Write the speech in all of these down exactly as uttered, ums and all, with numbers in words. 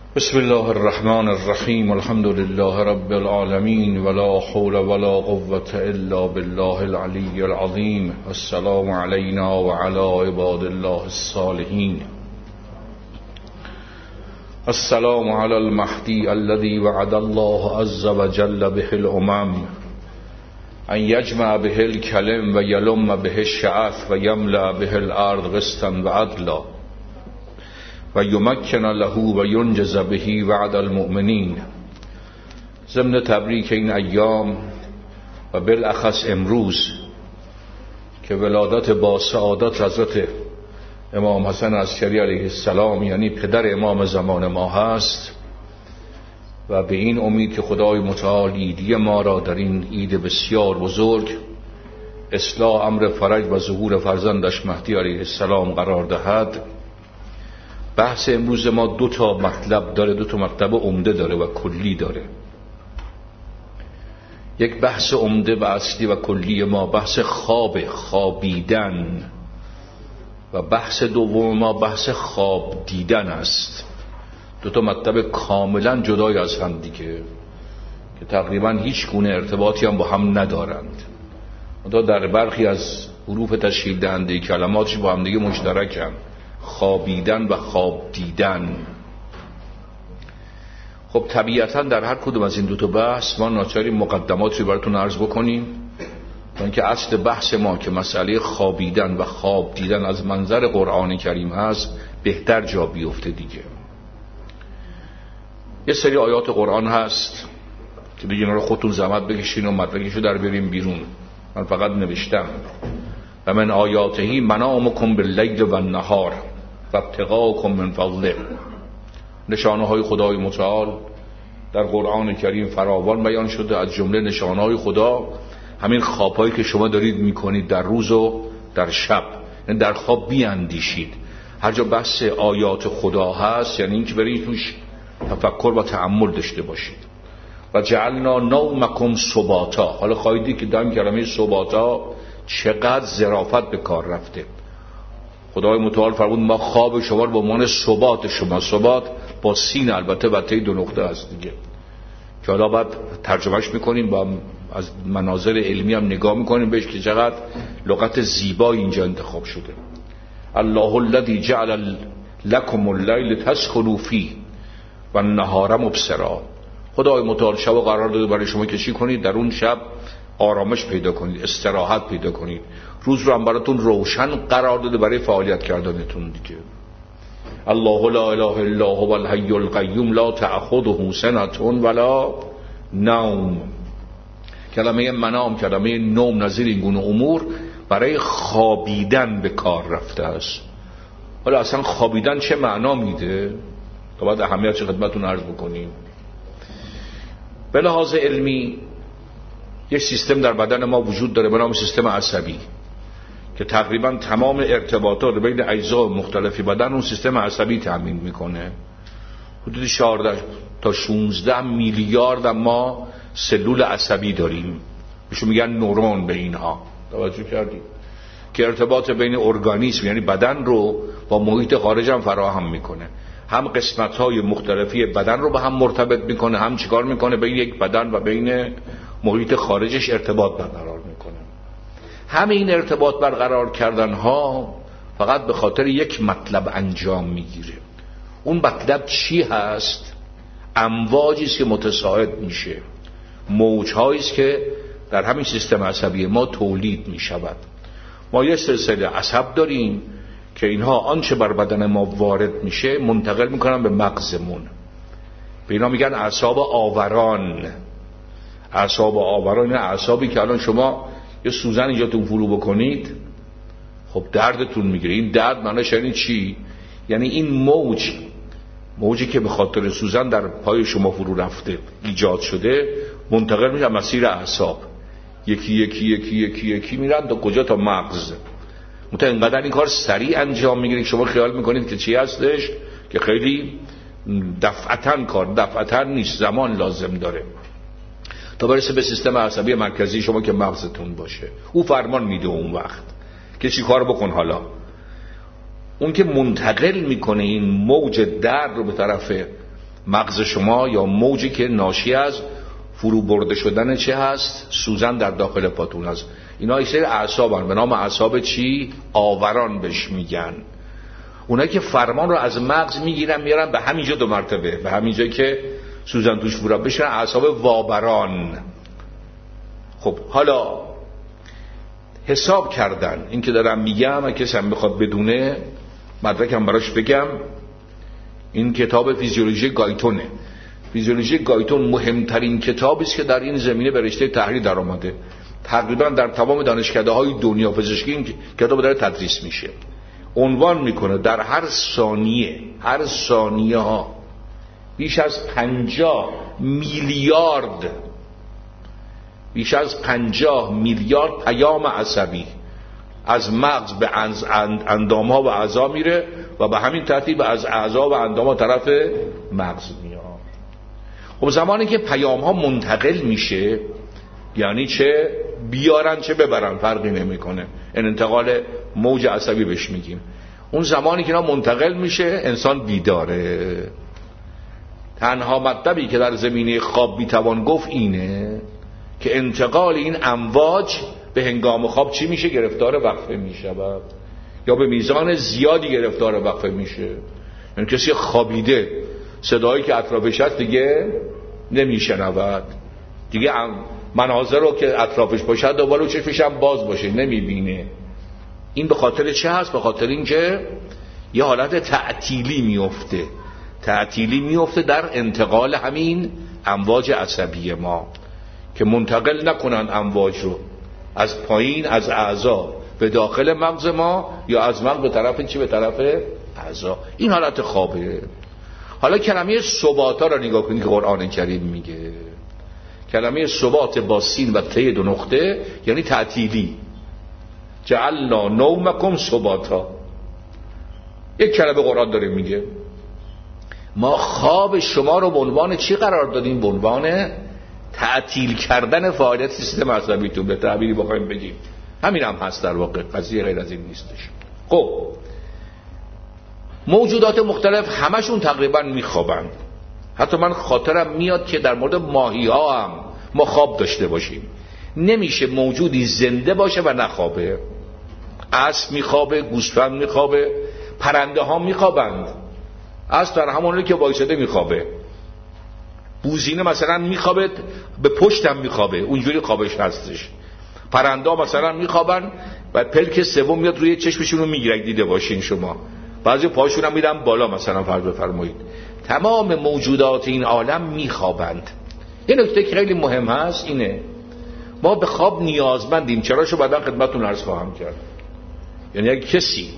بسم الله الرحمن الرحیم. الحمد لله رب العالمین ولا حول ولا قوة الا بالله العلی العظیم. السلام علینا وعلى عباد الله الصالحین. السلام علی المهدی الذي وعد الله عز وجل به الامم ان یجمع به الکلم و یلم به الشعث و یملأ به الارض قسطا و عدلا و یمکن له و ینجز به وعد المؤمنین. ضمن تبریک این ایام و بالاخص امروز که ولادت با سعادت حضرت امام حسن عسکری علیه السلام یعنی پدر امام زمان ما هست و به این امید که خدای متعال عیدی ما را در این عید بسیار بزرگ اصلاح امر فرج و ظهور فرزندش مهدی علیه السلام قرار دهد. بحث امروز ما دو تا مطلب داره، دو تا مطلب عمده داره و کلی داره. یک بحث عمده و اصلی و کلی ما بحث خواب، خوابیدن، و بحث دوم ما بحث خواب دیدن است. دو تا مطلب کاملا جدای از هم دیگه که تقریبا هیچ گونه ارتباطی هم با هم ندارند. منتها در برخی از حروف تشکیل دهنده کلماتش با هم دیگه مشترکن. خوابیدن و خواب دیدن. خب طبیعتا در هر کدوم از این دو تا بحث ما ناچاریم مقدماتی براتون عرض بکنیم تا اینکه اصل بحث ما که مسئله خوابیدن و خواب دیدن از منظر قرآن کریم هست بهتر جا بیفته دیگه. یه سری آیات قرآن هست که دیگه اینا رو خودتون زحمت بکشین و مدرکشو در بریم بیرون. من فقط نوشتم و من آیاته منامکم باللیل و النهار و ابتغاءکم من فضله. نشانه های خدای متعال در قرآن کریم فراوان بیان شده. از جمله نشانه های خدا همین خوابهایی که شما دارید میکنید در روز و در شب، یعنی در خواب بیاندیشید. هر جا بحث آیات خدا هست یعنی اینکه برید توش تفکر و تأمل داشته باشید. و جعلنا نومکم سباتا. حالا خواهیدی که دائم کلمه سباتا چقدر ظرافت به کار رفته. خدای متعال فرمود ما خواب شما رو به عنوان ثبات شما، ثبات با سین البته و ته دو نقطه هست دیگه که حالا بعد ترجمهش میکنیم با از مناظر علمی هم نگاه میکنیم بهش که چقدر لغت زیبایی اینجا انتخاب شده. الله الذی جعل لکم اللیل تسکنوا فیه و النهار مبصرا. خدای متعال شب قرار داده برای شما که چی کنید؟ در اون شب آرامش پیدا کنید، استراحت پیدا کنید. روز رو هم براتون روشن قرار داده برای فعالیت کردنتون دیگه. الله لا اله الا هو الحی القیوم لا تأخذه سنة ولا نوم. کلمه منام، کلمه نوم نظیر این گونه امور برای خوابیدن به کار رفته است. حالا اصلا خوابیدن چه معنا میده؟ تا بعد اهمیتش خدمتتون عرض بکنیم. به لحاظ علمی یک سیستم در بدن ما وجود داره به نام سیستم عصبی که تقریبا تمام ارتباطات بین اجزای مختلفی بدن اون سیستم عصبی تامین میکنه. حدود چهارده تا شانزده میلیارد ما سلول عصبی داریم، بهشون میگن نورون. به اینها توجه کردید که ارتباط بین ارگانیسم یعنی بدن رو با محیط خارج هم فراهم میکنه. هم قسمت‌های مختلفی بدن رو به هم مرتبط میکنه، هم چیکار میکنه بین یک بدن و بین محیط خارجش ارتباط برقرار میکنه. همه این ارتباط برقرار کردن ها فقط به خاطر یک مطلب انجام میگیره. اون مطلب چی هست؟ امواجی است که متصاعد میشه، موج‌هایی است که در همین سیستم عصبی ما تولید میشود. ما یه سلسله عصب داریم که اینها آنچه بر بدن ما وارد میشه منتقل میکنن به مغزمون. به اینا میگن اعصاب آوران. اعصاب آوران اعصابی که الان شما یه سوزن اینجا تو فرو بکنید خب دردتون میگیره. این درد معنیش یعنی چی؟ یعنی این موج موجی که به خاطر سوزن در پای شما فرو رفته ایجاد شده منتقل میشه مسیر اعصاب، یکی یکی یکی یکی یکی میرن تا کجا؟ تا مغز. مت اینقدر این کار سریع انجام میگیره که شما خیال میکنید که چی هستش که خیلی دفعتاً کار دفعتاً نیست، زمان لازم داره تا برسه به سیستم عصبی مرکزی شما که مغزتون باشه. او فرمان میده اون وقت که چی کار بکن. حالا اون که منتقل میکنه این موج درد رو به طرف مغز شما یا موجی که ناشی از فرو برده شدن چه هست؟ سوزن در داخل پاتون هست. اینا یه سری اعصابن به نام اعصاب چی؟ آوران بهش میگن. اونایی که فرمان رو از مغز میگیرن میارن به همینجا دو مرتبه، به همینجا که سوزن توش فرو بشن، اعصاب وابران. خب حالا حساب کردن، این که دارم میگم اگه کسی هم بخواد بدونه مدرکم براش بگم، این کتاب فیزیولوژی گایتونه. فیزیولوژی گایتون مهمترین کتابی است که در این زمینه به رشته تحلیل در آمده. تقریبا در تمام دانشکده های دنیا فیزیکی این کتاب داره تدریس میشه. عنوان میکنه در هر ثانیه هر ثانیه ها بیش از پنجاه میلیارد بیش از پنجاه میلیارد پیام عصبی از مغز به اندام ها و اعضا میره و به همین ترتیب از اعضا و اندام ها طرف مغز میاد. خب زمانی که پیام ها منتقل میشه، یعنی چه بیارن چه ببرن فرقی نمیکنه، این انتقال موج عصبی بهش میگیم. اون زمانی که اینا منتقل میشه انسان بیداره. تنها مطلبی که در زمینه خواب میتوان گفت اینه که انتقال این امواج به هنگام خواب چی میشه؟ گرفتار وقفه میشه یا به میزان زیادی گرفتار وقفه میشه. یعنی کسی خوابیده صدایی که اطرافش هست دیگه نمیشنود، دیگه مناظر رو که اطرافش باشه دوباره چشمش هم باز باشه نمیبینه. این به خاطر چه هست؟ به خاطر اینکه یه حالت تعطیلی میفته تعطیلی میفته در انتقال همین امواج عصبی ما که منتقل نکنن امواج رو از پایین از اعضا به داخل مغز ما یا از مغز به طرف چی؟ به طرف اعضا. این حالت خوابه. حالا کلمه ثباتا را نگاه کنید که قرآن کریم میگه. کلمه ثبات با سین و ته دو نقطه یعنی تعطیلی. جعلنا نومکم ثباتا. یک کلمه قرآن داره میگه ما خواب شما رو به عنوان چی قرار دادیم؟ به عنوان تعطیل کردن فعالیت سیستم عصبیتون، به تعبیری بخوایم بگیم. همین هم هست در واقع، قضیه غیر از این نیستش. خب موجودات مختلف همشون تقریبا میخوابن. حتی من خاطرم میاد که در مورد ماهی ها هم ما خواب داشته باشیم. نمیشه موجودی زنده باشه و نخوابه. اسب میخوابه، گوسفند میخوابه، پرنده ها میخوابند. اسب در همونی که وایساده میخوابه، بوزینه مثلا میخوابه به پشتم میخوابه، اونجوری خوابش هستش. پرنده ها مثلا میخوابن و پلک سوم میاد روی چشمشون رو میگیره، دیده باشین شما. بعضی پاشون هم میدن بالا مثلا، فرض بفرمایید. تمام موجودات این عالم میخوابند. یه نکته که خیلی مهم هست اینه ما به خواب نیازمندیم. چراشو بعدا خدمتتون عرض خواهم کرد. یعنی اگه کسی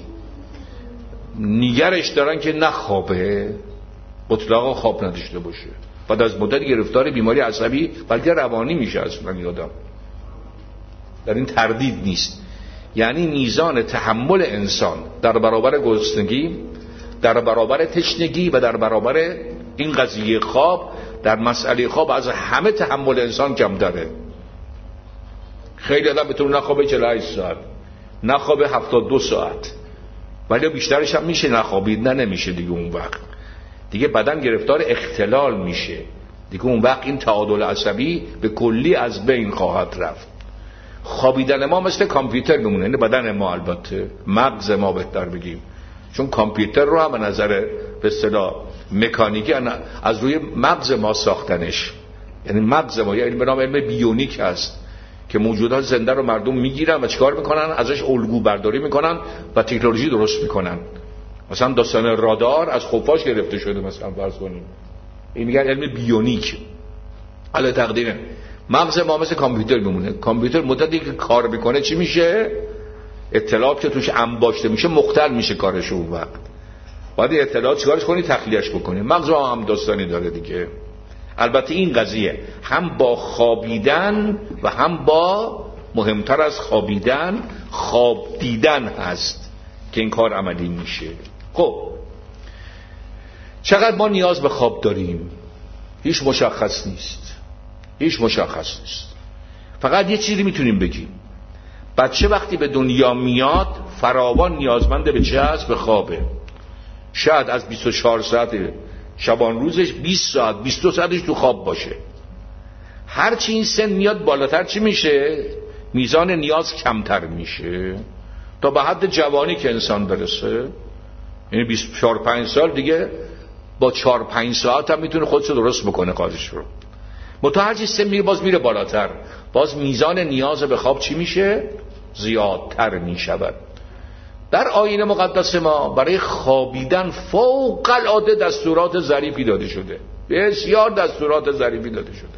نگرش دارن که نخوابه، اطلاقا خواب نداشته باشه، بعد از مدت گرفتار بیماری عصبی بلکه روانی میشه. اصلا یادم در این تردید نیست. یعنی میزان تحمل انسان در برابر گرسنگی، در برابر تشنگی و در برابر این قضیه خواب، در مسئله خواب از همه تحمل انسان کم داره. خیلی آدم بتونه نخوابه چهل و هشت ساعت، نخوابه هفتاد و دو ساعت، ولی بیشترش هم میشه نخوابید. نه نمیشه دیگه. اون وقت دیگه بدن گرفتار اختلال میشه دیگه. اون وقت این تعادل عصبی به کلی از بین خواهد رفت. خوابیدن ما مثل کامپیوتر میمونه، یعنی بدن ما، البته مغز ما بهتر بگیم، چون کامپیوتر رو هم به نظر به اصطلاح مکانیکی از روی مغز ما ساختنش. یعنی مغز ما یعنی به نام علم بیونیک هست که موجودات زنده رو مردم میگیرن و چیکار میکنن؟ ازش الگو برداری میکنن و تکنولوژی درست میکنن. مثلا داستان رادار از خفاش گرفته شده مثلا، فرض کنیم. این میگن علم بیونیک. حالا تقدیره مغز ما مثل کامپیوتر میمونه. کامپیوتر مدتی که کار میکنه چی میشه؟ اطلاعات که توش انباشته میشه مختل میشه کارش. اون وقت باید اطلاعات چیکارش کنی؟ تخلیهش بکنی. مغز ما هم داستانی داره دیگه. البته این قضیه هم با خوابیدن و هم با مهمتر از خوابیدن خواب دیدن هست که این کار عملی میشه. خب چقدر ما نیاز به خواب داریم؟ هیچ مشخص نیست. هیچ مشخص نیست. فقط یه چیزی میتونیم بگیم. بچه وقتی به دنیا میاد فراوان نیازمند به چه هست؟ به خوابه. شاید از بیست و چهار ساعت شبان روزش بیست ساعت بیست و دو ساعتش تو خواب باشه. هرچی این سن میاد بالاتر چی میشه؟ میزان نیاز کمتر میشه تا به حد جوانی که انسان برسه، یعنی بیست و چهار پنج سال دیگه با چهار پنج ساعت هم میتونه خودش رو درست بکنه کارش رو. متا هرچی سن میره باز میره بالاتر، باز میزان نیاز به خواب چی میشه؟ زیادتر میشود. در آیین مقدس ما برای خوابیدن فوق العاده دستورات ظریفی داده شده، بسیار دستورات ظریفی داده شده،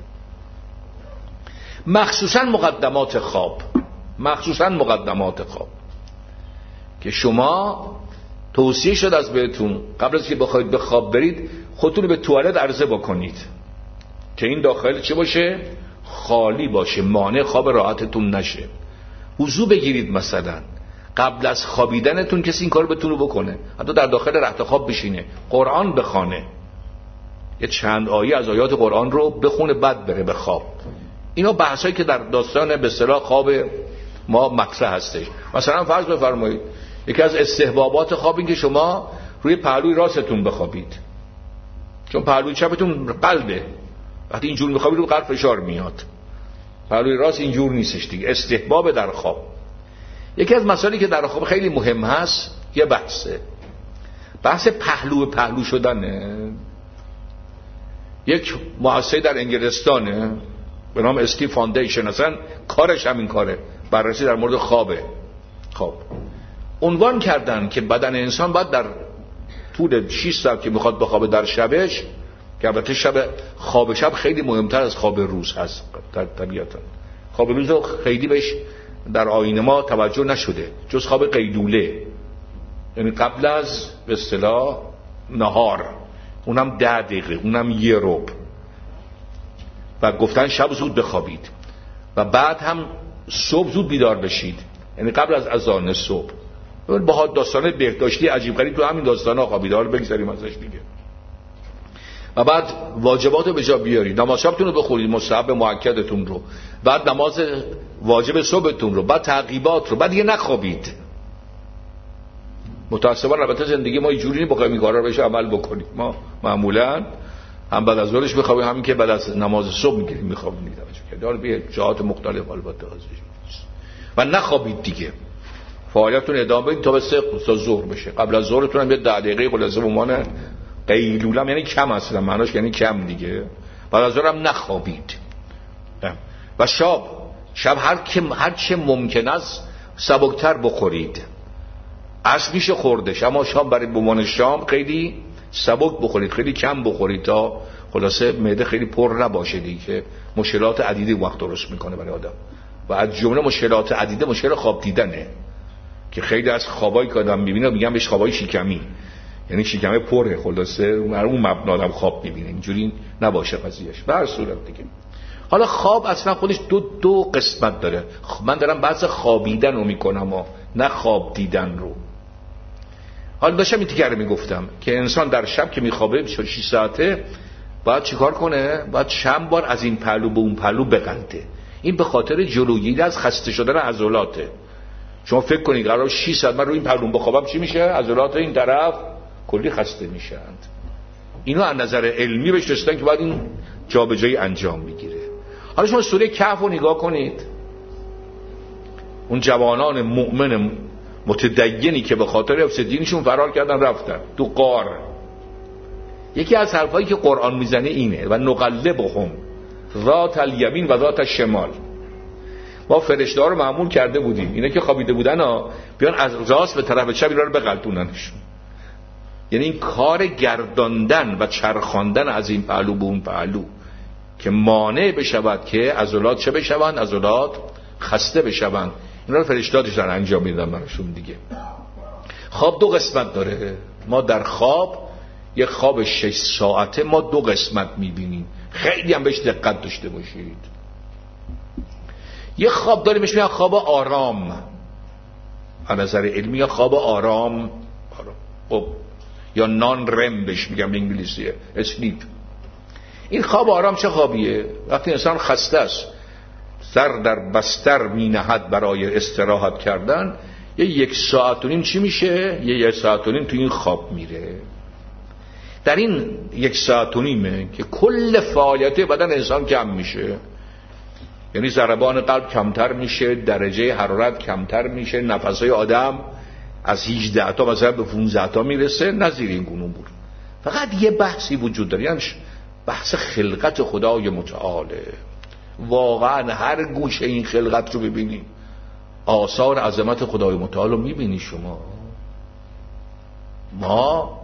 مخصوصا مقدمات خواب. مخصوصا مقدمات خواب که شما توصیه شد از بهتون قبل از که بخواید به خواب برید خودتون به توالت عرضه بکنید که این داخل چه باشه؟ خالی باشه، مانع خواب راحتتون نشه. وضو بگیرید مثلا قبل از خوابیدنتون، کسی این کار بتونه بکنه، حتی در داخل رخت خواب بشینه، قرآن بخونه، یه چند آیه از آیات قرآن رو بخونه بعد بره به خواب. اینا بحثایی که در داستان به اصطلاح خواب ما مطرح هستش. مثلا فرض بفرمایید یکی از استحبابات خواب این که شما روی پهلوی راستتون بخوابید، چون پهلوی چپتون قلبه، وقتی اینجور میخوابید رو قلب فشار میاد. پهلوی راست اینجور نیستش دیگه. استحباب در خواب. یکی از مسائلی که در خواب خیلی مهم هست یه بحثه، بحث پهلو پهلو شدنه. یک مؤسسه در انگلستانه به نام استی فاندیشن، اصلا کارش همین کاره، بررسی در مورد خوابه. خواب عنوان کردن که بدن انسان باید در طول شش ساعت که میخواد بخوابه در شبش، که البته شب خواب شب خیلی مهمتر از خواب روز هست در طبیعتا. خواب روز خیلی بهش در آیین ما توجه نشده جز خواب قیلوله، یعنی قبل از به اصطلاح نهار، اونم ده دقیقه، اونم یه ربع، و گفتن شب زود بخوابید و بعد هم صبح زود بیدار بشید، یعنی قبل از اذان صبح. با داستان بهداشتی عجیب غریب تو همین داستانا خوابید، حالا بگذاریم ازش دیگه. و بعد واجبات رو به جا بیارید، نماز شبتون رو بخونید، مستحب مؤکدتون رو، بعد نماز واجب صبحتون رو، بعد تعقیبات رو، بعد دیگه نخوابید. متأسفانه البته زندگی ما اینجوری نیست بخوایم این کارا رو بهش عمل بکنیم. ما معمولا هم بعد از ظهرش میخوابیم، همین که بعد از نماز صبح میگیریم میخوابیم. حالا به جهات مختلف البته و نخوابید دیگه، فعالیتتون ادامه بدید تا به سه تا ظهر بشه. قبل از ظهرتون هم یه ده دقیقه خلاصه به عنوان قیلوله، یعنی کم اصلا معناش یعنی کم دیگه. بعد از ظهر هم نخوابید. و شب شب هر که هر چه ممکن است سبکتر بخورید. عصر میشه خوردش، اما شام برای به عنوان شام خیلی سبک بخورید، خیلی کم بخورید تا خلاصه معده خیلی پر نباشه دیگه، که مشکلات عدیده وقت درست میکنه برای آدم. و از جمله مشکلات عدیده مشکل خواب دیدنه، که خیلی از خوابایی که آدم میبینه میگن بهش خوابای شکمی، یعنی شکمه پره، خلاصه اون مبنا آدم خواب میبینه. اینجوری نباشه قضیهش. به هر صورت دیگه حالا خواب اصلا خودش دو دو قسمت داره. من دارم بحث خوابیدن رو میکنم و نه خواب دیدن رو. حالا داشتم این تیکه رو میگفتم که انسان در شب که میخوابه شش ساعته باید چیکار کنه؟ باید چند بار از این پهلو به اون پهلو بقلده. این به خاطر جلوگیری از خسته شدن عضلاته. شما فکر کنید قرار شش ساعت من روی این پهلو بخوابم چی میشه؟ عضلات این طرف کلی خسته میشند. اینو از نظر علمی بهش رسیدن که باید این جابجایی انجام میگیره. حالا شما سوره کهف رو نگاه کنید، اون جوانان مؤمن متدینی که به خاطر حفظ دینشون فرار کردن رفتن تو غار، یکی از حرفایی که قرآن میزنه اینه و نقلبهم ذات الیمین و ذات الشمال. ما فرشته‌ها رو معمول کرده بودیم اینا که خوابیده بودن ها بیان از راست به طرف چپ اینا رو بغلطوننشون. یعنی این کار گرداندن و چرخاندن از این پهلو به اون پهلو که مانع بشود که عضلات چه بشوند؟ عضلات خسته بشوند. اینا رو فرشته‌ها داشتن انجام میدن براشون دیگه. خواب دو قسمت داره. ما در خواب یک خواب شش ساعته ما دو قسمت میبینیم، خیلی هم بهش دقت داشته باشید. یک خواب داریم بهش میگن خواب آرام، از نظر علمی یا خواب آرام, آرام. خب یا نان رم بهش میگم به انگلیسیه، اسلیپ. این خواب آرام چه خوابیه؟ وقتی انسان خسته است سر در بستر می نهد برای استراحت کردن، یه یک ساعت و نیم چی میشه؟ یه یک ساعت و نیم تو این خواب میره. در این یک ساعت و نیمه که کل فعالیت بدن انسان کم میشه، یعنی ضربان قلب کمتر میشه، درجه حرارت کمتر میشه، نفسهای آدم از هجده تا مثلا به پانزده تا میرسه، نظیر این گونه بود. فقط یه بحثی وجود داره، یعنی بحث خلقت خدای متعاله. واقعا هر گوشه این خلقت رو ببینی، آثار عظمت خدای متعال رو میبینی شما. ما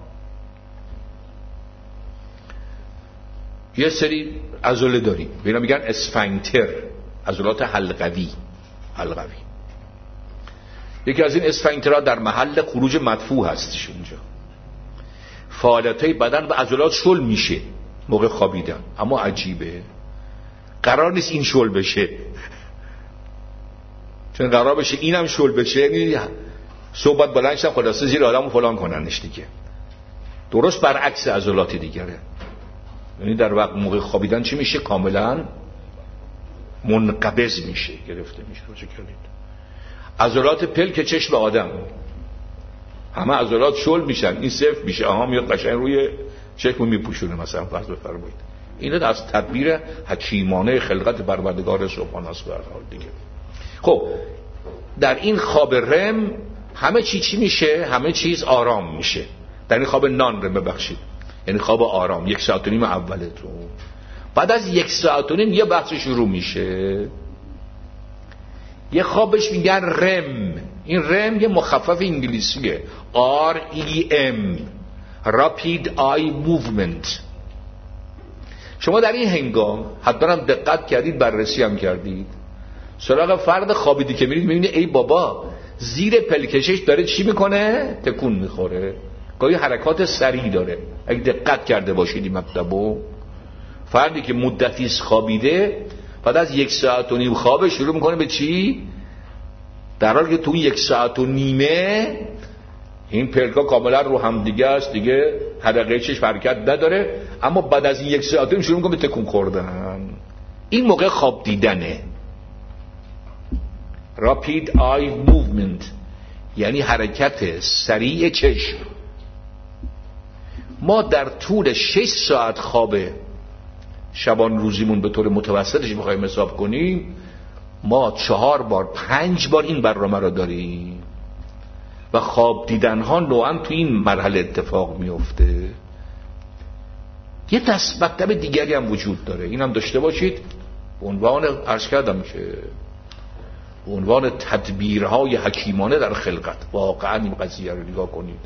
یه سری عضله داریم، بینا میگن اسفنکتر، عضلات حلقوی. حلقوی یکی از این اسفنکترها در محل خروج مدفوع هستش. اونجا فعالیت‌های بدن و عضلات شل میشه موقع خوابیدن، اما عجیبه قرار نیست این شل بشه، چون قرار بشه اینم شل بشه، یعنی صحبت بلند شدن خلاصه زیر آدمو فلان کننش دیگه. درست برعکس عضلات دیگره. یعنی در وقت موقع خوابیدن چی میشه؟ کاملا منقبض میشه، گرفته میشه. روچه کردید عضلات پلک چشم آدم همه عضلات شل میشن، این صفر میشه، آها میاد قشنگ روی چشمو میپوشونه مثلا، فرض بفرمایید. اینا از تدبیر حکیمانه خلقت پروردگار سبحانه است. به هر حال دیگه خب در این خواب رم همه چی چی میشه؟ همه چیز آرام میشه. در این خواب نان رم ببخشید، یعنی خواب آرام، یک ساعت و نیم اوله تو. بعد از یک ساعت و نیم یه بحث شروع میشه، یه خوابش میگن رم. این رم یه مخفف انگلیسیه، آر ای ام، Rapid Eye Movement. شما در این هنگام حتما هم دقت کردید، بررسی هم کردید، سراغ فرد خوابیدی که میرید میبینید ای بابا زیر پلکشش داره چی میکنه؟ تکون میخوره، گاهی حرکات سریع داره. اگه دقت کرده باشید این مطلبو، فردی که مدتیست خوابیده بعد از یک ساعت و نیم خوابه شروع میکنه به چی؟ در حالی که تو یک ساعت و نیمه این پلکا کاملا رو هم دیگه است، دیگه حلقه چشم حرکت نداره، اما بعد از این یک ساعت و نیم شروع میکنه به تکون خوردن. این موقع خواب دیدنه، Rapid Eye Movement، یعنی حرکت سریع چشم. ما در طول شش ساعت خواب شبان روزیمون به طور متوسطش میخوایم حساب کنیم، ما چهار بار پنج بار این برنامه رو داریم و خواب دیدن ها نوعا تو این مرحله اتفاق میفته. یه دست مطلب دیگری هم وجود داره، این هم داشته باشید، به عنوان عرض کردم میشه به عنوان تدبیرهای حکیمانه در خلقت. واقعا این قضیه رو نگاه کنید،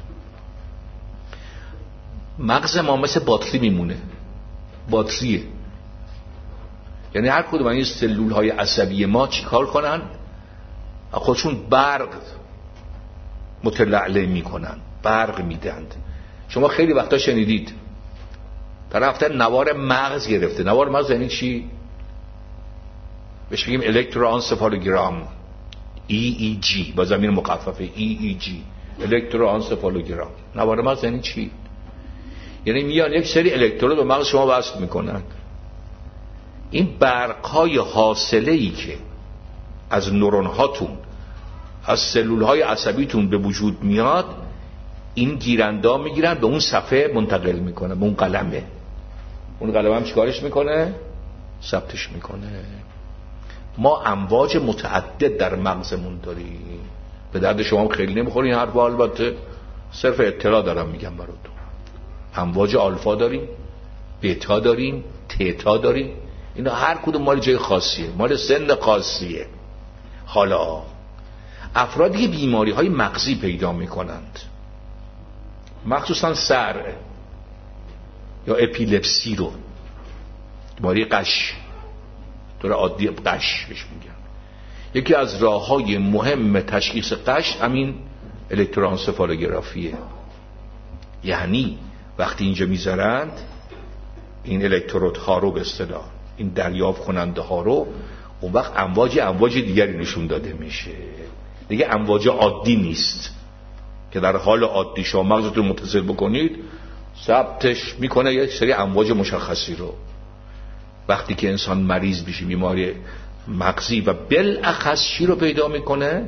مغز ما مثل باتری میمونه، باتریه. یعنی هر کدوم این سلول های عصبی ما چیکار کنن؟ خودشون برق متلعلع میکنن، برق میدند. شما خیلی وقتا شنیدید طرف نوار مغز گرفته. نوار مغز یعنی چی؟ بهش میگیم الکتروانسفالوگرام، ای ای جی، با ضمیر مخففه ای ای جی، الکتروانسفالوگرام. نوار مغز یعنی چی؟ یعنی میان یک سری الکترود به مغز شما وصل میکنن. این برق‌های حاصله‌ای که از نورون هاتون، از سلول‌های عصبیتون به وجود میاد، این گیرنده میگیرن به اون صفحه منتقل میکنه، به اون قلمه. اون قلم هم چیکارش میکنه؟ ثبتش میکنه. ما امواج متعدد در مغزمون داریم. به درد شما هم خیلی نمیخوره این حرفا، البته صرف اطلاع دارم میگم براتون. امواج آلفا داریم، بتا داریم، تتا داریم. اینا هر کدوم مال جای خاصیه، مال سن خاصیه. حالا افرادی که بیماری های مغزی پیدا میکنند، مخصوصا سر یا اپیلپسی رو، بیماری قش، طور عادی قش بهش میگن، یکی از راه های مهم تشخیص قش همین الکتروانسفالوگرافیه. یعنی وقتی اینجا میذارند این الکترود ها رو، به اصطلاح این دریافت کننده ها رو، اون وقت امواج امواج دیگری نشون داده میشه. دیگه امواج عادی نیست که در حال عادی شما مغزتون متصل بکنید ثبتش میکنه یک سری امواج مشخصی رو. وقتی که انسان مریض بشه بیماری مغزی و بالاخص چی رو پیدا میکنه؟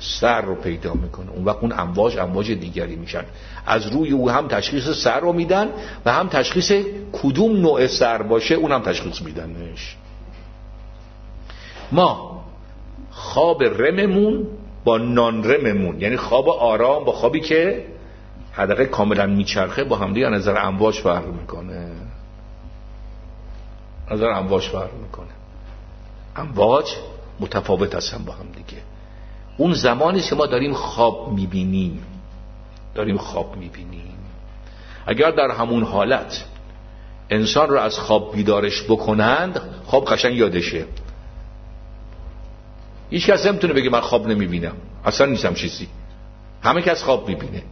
سر رو پیدا میکنه. اون وقت اون امواج امواج دیگری میشن. از روی او هم تشخیص سر رو میدن و هم تشخیص کدوم نوع سر باشه اون هم تشخیص میدنش. ما خواب رممون با نان رممون، یعنی خواب آرام با خوابی که حدقه کاملا میچرخه، با هم دیگه نظر امواج فرق میکنه. نظر امواج فرق میکنه. امواج متفاوت هستن با هم دیگه. اون زمانی که ما داریم خواب میبینیم داریم خواب میبینیم اگر در همون حالت انسان رو از خواب بیدارش بکنند، خواب قشنگ یادشه. هیچ کس نمیتونه بگه من خواب نمیبینم، اصلا نیستم چیزی. همه کس خواب میبینه.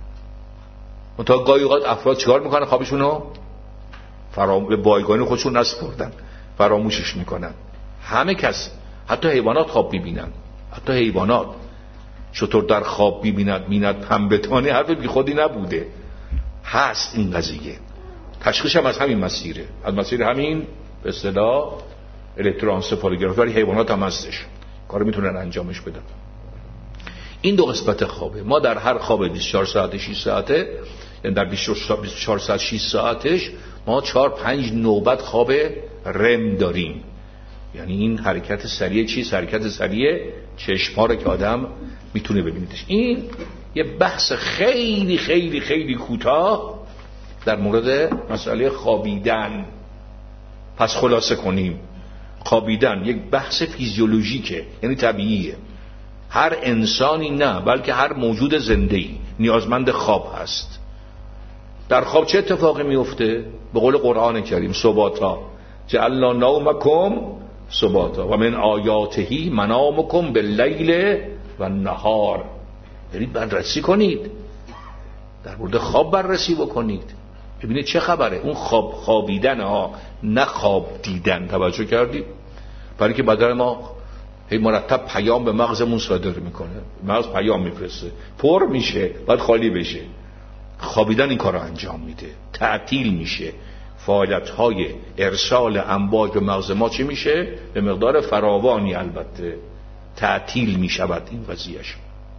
منتها گاهی اوقات افراد چیکار میکنن؟ خوابشونو فرام... به بایگانی خودشون نسپردن، فراموشش میکنن. همه کس، حتی حیوانات خواب میبینن. حتی حیوانات چطور در خواب میبیند میند پنبه‌تانه، حرف بی خودی نبوده، هست این قضیه. تشخیص هم از همین مسیره، از مسیر همین به اصطلاح الکتروانسفالوگرافی. ولی حیوانات هم هستش، کارو میتونن انجامش بدن. این دو قسمت خوابه. ما در هر خواب بیست و چهار ساعته شش ساعته، یعنی در بیست و چهار ساعت شش ساعتش ما چهار پنج نوبت خواب رم داریم. یعنی این حرکت سریع چیست؟ حرکت سریع چشم‌ها رو که آدم میتونه ببینیدش. این یه بحث خیلی خیلی خیلی کوتاه در مورد مسئله خوابیدن. پس خلاصه کنیم، خوابیدن یک بحث فیزیولوژیکه، یعنی طبیعیه. هر انسانی نه، بلکه هر موجود زنده‌ای نیازمند خواب هست. در خواب چه اتفاقی میفته؟ به قول قرآن کریم سباتا جعلنا نومکم سباتا و من آیاته منامکم باللیل و النهار. برید بررسی کنید، در مورد خواب بررسی بکنید، ببینید چه خبره. اون خواب خوابیدن ها، نه خواب دیدن. توجه کردید؟ برای که بدن ما هی مرتب پیام به مغزمون صادر میکنه. مغز پیام میفرسته، پر میشه بعد خالی بشه. خوابیدن این کار رو انجام میده، تعطیل میشه. فعالیت‌های ارسال امواج به مغز ما چی میشه؟ به مقدار فراوانی البته تعطیل میشود این قضیهش.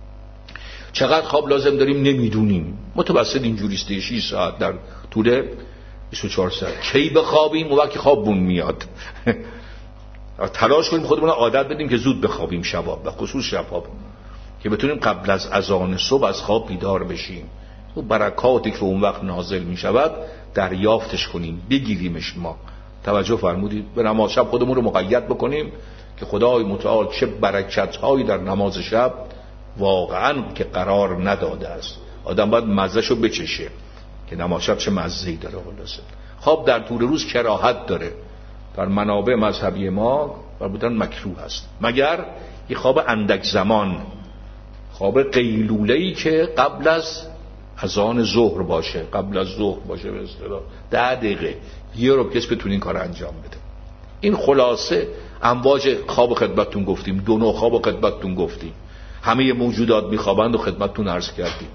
چقدر خواب لازم داریم نمیدونیم. متوسط اینجوریسته شش ساعت در طول بیست و چهار ساعت. کی بخوابیم؟ اون وقت خوابمون میاد. تلاش کنیم خودمون عادت بدیم که زود بخوابیم شبا، به خصوص شبا، که بتونیم قبل از اذان صبح از خواب بیدار بشیم. و برکاتی که اون وقت نازل میشود دریافتش کنیم، بگیریمش. ما توجه فرمودید؟ به نماز شب خودمون رو مقید بکنیم که خدای متعال چه برکت‌هایی در نماز شب واقعا که قرار نداده است. آدم باید مزه‌شو بچشه که نماز شب چه مزه‌ای داره. خلاصه خواب در طول روز کراهت داره. در منابع مذهبی ما فرمودن مکروه است، مگر یه خواب اندک زمان، خواب قیلوله‌ای که قبل از اذان ظهر باشه، قبل از ظهر باشه، به اصطلاح ده دقیقه یه رو کس بتونه این کار انجام بده. این خلاصه امواج خواب خدمتتون گفتیم، دو نوع خواب خدمتتون گفتیم، همه موجودات میخوابند و خدمتتون عرض کردیم.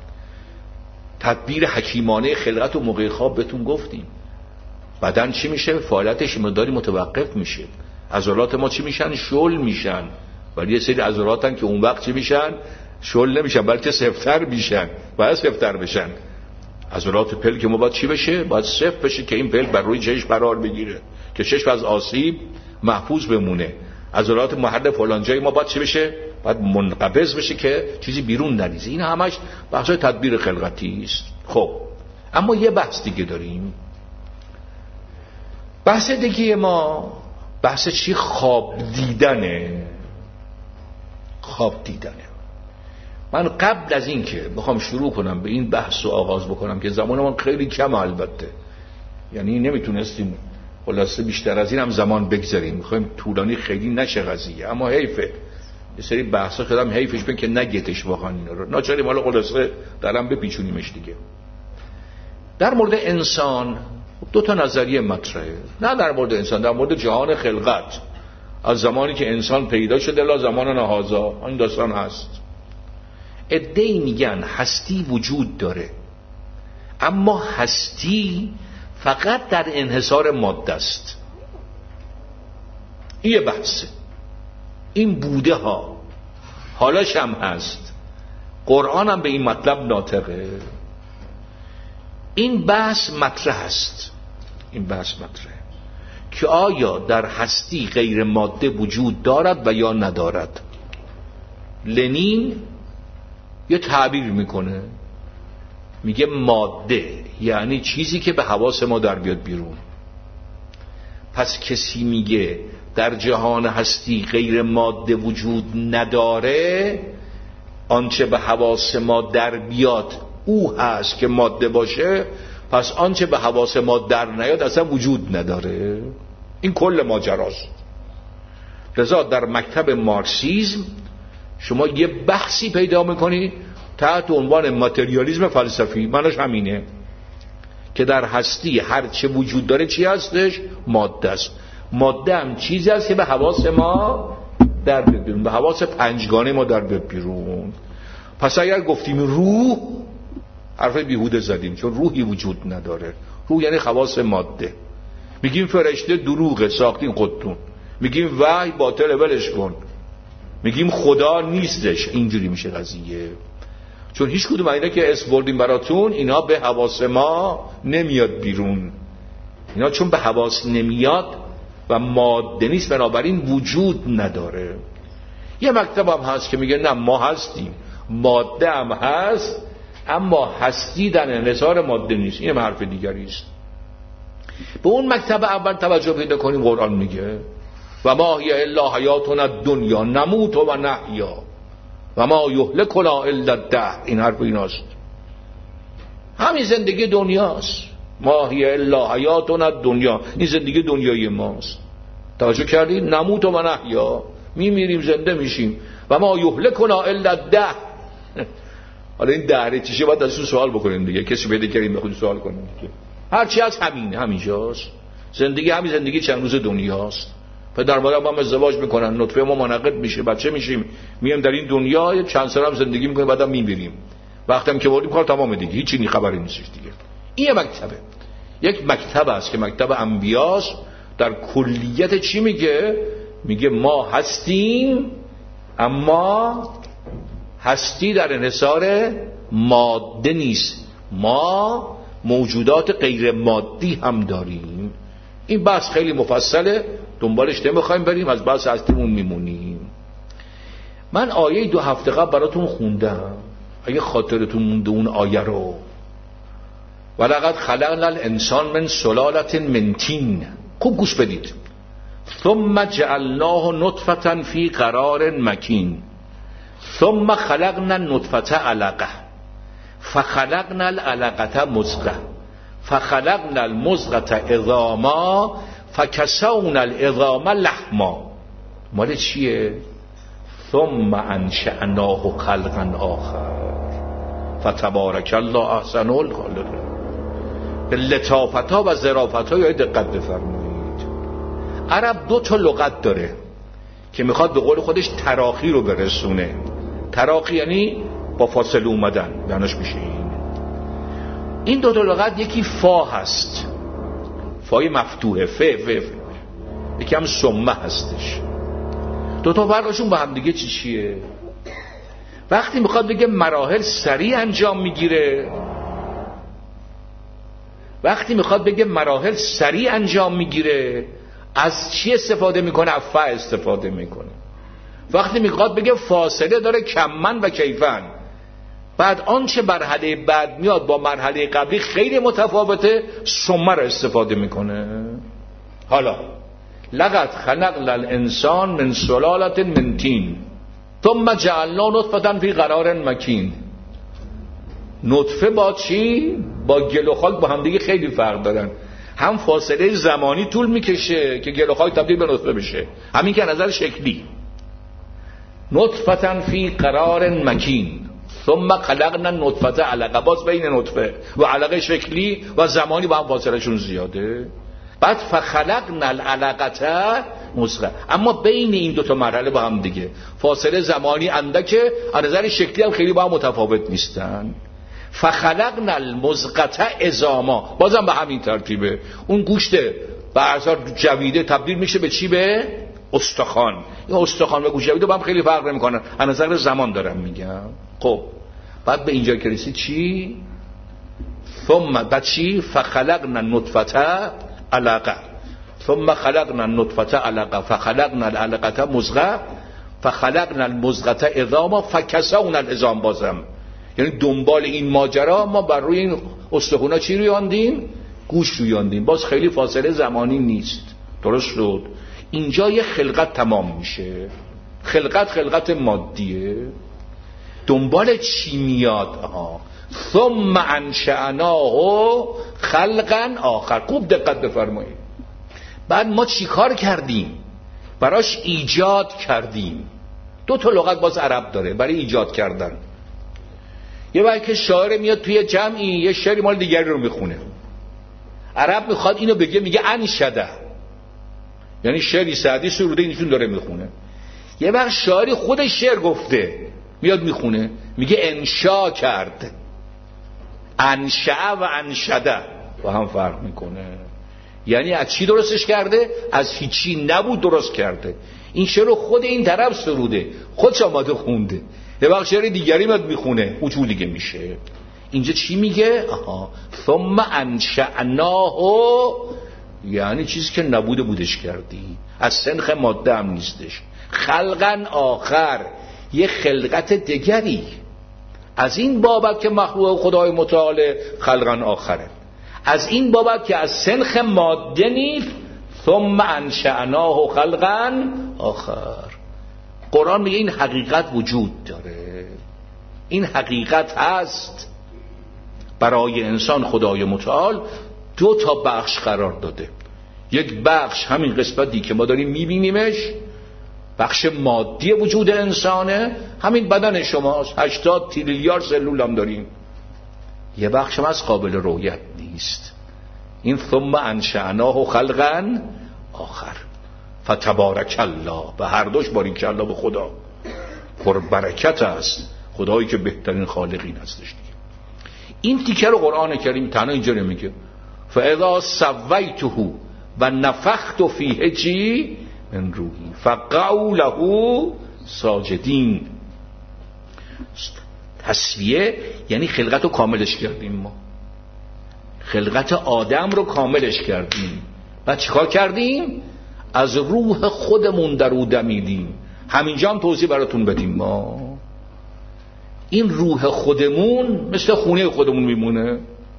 تدبیر حکیمانه خلقت و موقع خواب بهتون گفتیم. بدن چی میشه؟ فعالیتش مقداری متوقف میشه. عضلات ما چی میشن؟ شل میشن. ولی یه سری عضلاتن که اون وقت چی میشن؟ شل نمیشن، بلکه سفتر میشن. باید سفتر بشن. عضلات پلک ما باید چی بشه؟ باید سفت بشه که این پلک بر روی چشم قرار بگیره، که چشم از آسیب محفوظ بمونه. عضلات محل فلانجای ما باید چی بشه؟ باید منقبض بشه که چیزی بیرون نریزه. این همش بحثای تدبیر خلقتی است. خب اما یه بحث دیگه داریم. بحث دیگه ما بحث چی؟ خواب دیدنه. خواب دیدنه. من قبل از این که بخوام شروع کنم به این بحث رو آغاز بکنم که زمان من خیلی کم البته، یعنی نمیتونستیم خلاصه بیشتر از این هم زمان بگذاریم، میخوایم طولانی خیلی نشه قضیه، اما حیفه یه سری بحثا خودم حیفش بگم که نگتش واقعا اینا رو ناچاریم حالا خلاصه درم بپیچونیمش دیگه. در مورد انسان دو تا نظریه مطرحه. نه در مورد انسان، در مورد جهان خلقت، از زمانی که انسان پیدا شده الی زمان نهازا این داستان هست. عده‌ای میگن هستی وجود داره، اما هستی فقط در انحصار ماده است. این یه بحثه. این بوده ها حالاش هم هست. قرآن هم به این مطلب ناطقه. این بحث مطرح است. این بحث مطرح که آیا در هستی غیر ماده وجود دارد و یا ندارد. لنین یه تعبیر میکنه، میگه ماده یعنی چیزی که به حواس ما در بیاد بیرون. پس کسی میگه در جهان هستی غیر ماده وجود نداره، آنچه به حواس ما در بیاد او هست که ماده باشه، پس آنچه به حواس ما در نیاد اصلا وجود نداره. این کل ماجراست. لذا در مکتب مارکسیسم شما یه بحثی پیدا میکنی تحت عنوان ماتریالیسم فلسفی، معناش همینه که در هستی هر چه وجود داره چی هستش؟ ماده است. ماده هم چیزی است که به حواس ما در بیرون، به حواس پنجگانه ما در بیرون. پس اگر گفتیم روح، حرف بیهوده زدیم، چون روحی وجود نداره. روح یعنی حواس ماده. میگیم فرشته دروغه، ساختین خودتون. میگیم وحی باطل، ولش کن. میگیم خدا نیستش. اینجوری میشه قضیه. چون هیچ کدوم اینا که اسم بردیم براتون، اینا به حواس ما نمیاد بیرون. اینا چون به حواس نمیاد و ماده نیست، بنابراین وجود نداره. یه مکتب هم هست که میگه نه، ما هستیم، ماده هم هست، اما هستی در انحصار ماده نیست. این هم حرف دیگری است. به اون مکتب اول توجه پیدا کنیم. قرآن میگه و ما هی الا حیاتنا الدنیا نموت و نحیا و ما یهلکنا الا الدهر. این حرف ایناست. همین زندگی دنیاست. ما هی الا حیاتنا الدنیا، این زندگی دنیای ماست. توجه کردید؟ نموت و نحیا، میمیریم زنده میشیم. و ما یهلکنا الا الدهر. حالا این دهره چیشه؟ باید از اون سوال بکنیم دیگه. کسی پیدا کردیم بخواد سوال کنیم دیگه. هر چی از همین همینجاست. زندگی همین زندگی چند روز دنیاست. پدر مادر با هم ازدواج میکنن، نطفه ما منعقد میشه، بچه میشیم، میایم در این دنیا چند سال هم زندگی میکنیم، بعدم میمیریم. وقتی هم که بردیم کار تمام دیگه، هیچی نی خبری نیست دیگه. این مکتبه. یک مکتب است که مکتب انبیاست. در کلیت چی میگه؟ میگه ما هستیم، اما هستی در انحصار ماده نیست. ما موجودات غیر مادی هم داریم. این بحث خیلی مفصله، دنبالش نمیخوایم بریم، از بحث هستیمون میمونیم. من آیه دو هفته قبل براتون خوندم، اگه خاطرتون مونده اون آیه رو، ولقد خلقنا الانسان من سلالة من طین. خوب گوش بدید. ثم جعلناه نطفة فی قرار مکین ثم خلقنا النطفة علقة فخلقنا العلقة مضغة فخلقنا المضغة عظاما فکسونا العظام لحما. مال چیه؟ ثم انشأناه خلقا آخر فتبارک الله احسن الخالقین. به لطافت‌ها و ظرافت‌ها یا دقت بفرمایید. عرب دو تا لغت داره که میخواد به قول خودش تراخی رو برسونه. تراخی یعنی با فاصله اومدن، معناش میشه این. این دو تا لغت یکی فا هست، فای مفتوحه، ف ف ف یکی هم سمه هستش. دو تا فرقشون با هم دیگه چی چیه؟ وقتی میخواد بگه مراحل سریع انجام میگیره، وقتی میخواد بگه مراحل سریع انجام میگیره، از چی استفاده میکنه؟ افا استفاده میکنه. وقتی میخواد بگه فاصله داره کمن و کیفن، بعد آنچه مرحله بعد میاد با مرحله قبلی خیلی متفاوته، سمه رو استفاده میکنه. حالا لقد خلقنا الانسان من سلالة من طین ثم جعلنا نطفة فی قرار مکین. نطفه با چی؟ با گل و خاک با هم دیگه خیلی فرق دارن. هم فاصله زمانی طول میکشه که گل و خاک تبدیل به نطفه بشه، همین که نظر شکلی. نطفة فی قرار مکین ثم خلقنا النطفة علقة. باز بین نطفه و علقه شکلی و زمانی با هم فاصله شون زیاده. بعد فخلقنا العلقة مضغة. اما بین این دو تا مرحله با هم دیگه فاصله زمانی اندکه، از نظر شکلی هم خیلی با هم متفاوت نیستن. فخلقنا المضغة عظاما. بازم به همین ترتیبه. اون گوشت به ارزار جویده تبدیل میشه به چی؟ به استخوان. این استخوان و گوشه با هم خیلی فرق نمیکنن، از نظر زمان دارم میگم. خب بعد به اینجا که رسید چی؟ ثم بعد چی؟ فخلقنا النطفه علقه ثم خلقنا النطفه علقه فخلقنا العلقه مضغه فخلقنا المضغه عظاما فکسونا العظام. بازم یعنی دنبال این ماجرا ما بر روی این استخوان‌ها چی روی آندیم؟ گوش روی آندیم. باز خیلی فاصله زمانی نیست. درست شد؟ اینجا یه خلقت تمام میشه. خلقت خلقت مادیه. دنبال چی میاد؟ آها ثم انشأناه خلقا آخر. خوب دقت بفرمایید. بعد ما چی کار کردیم؟ براش ایجاد کردیم. دو تا لغت باز عرب داره برای ایجاد کردن. یه وقتی که شاعر میاد توی جمعی یه شعری مال دیگری رو میخونه، عرب میخواد اینو بگه، میگه انشده، یعنی شعری سعدی سروده اینشون داره میخونه. یه وقت شاعری خودش شعر گفته میاد میخونه، میگه انشا کرد. انشا و انشده با هم فرق میکنه. یعنی از چی درستش کرده؟ از هیچی نبود درست کرده. این شعر رو خود این طرف سروده، خودش آماده خونده. یه وقت شعر دیگری میاد میخونه، اون دیگه میشه. اینجا چی میگه؟ آها ثم انشأناه، یعنی چیزی که نبوده بودش کردی، از سنخ ماده هم نیستش. خلقا آخر، یه خلقت دیگری. از این بابت که مخلوق خدای متعال خلقا آخره، از این بابت که از سنخ ماده نیست. ثم انشأناه خلقا آخر. قرآن میگه این حقیقت وجود داره، این حقیقت هست. برای انسان خدای متعال دو تا بخش قرار داده. یک بخش همین قسمتی که ما داریم میبینیمش، بخش مادی وجود انسانه، همین بدن شماست، هشتاد تریلیارد سلول هم داریم. یه بخش هم از قابل رؤیت نیست. این ثم انشأناه خلقا آخر. فتبارک الله، به هر دوش باریک الله به خدا پر برکت است، خدایی که بهترین خالقین هستش دیگه. این تیکه رو قرآن کریم تنها اینجا نمیگه فاذا سویته و نفخت فیه چی من روحی فقعوا له ساجدین. تسویه یعنی خلقت رو کاملش کردیم. ما خلقت آدم رو کاملش کردیم. بعد چیکار کردیم؟ از روح خودمون در او دمیدیم. همینجا هم توضیح براتون بدیم. ما این روح خودمون مثل خونه خودمون میمونه،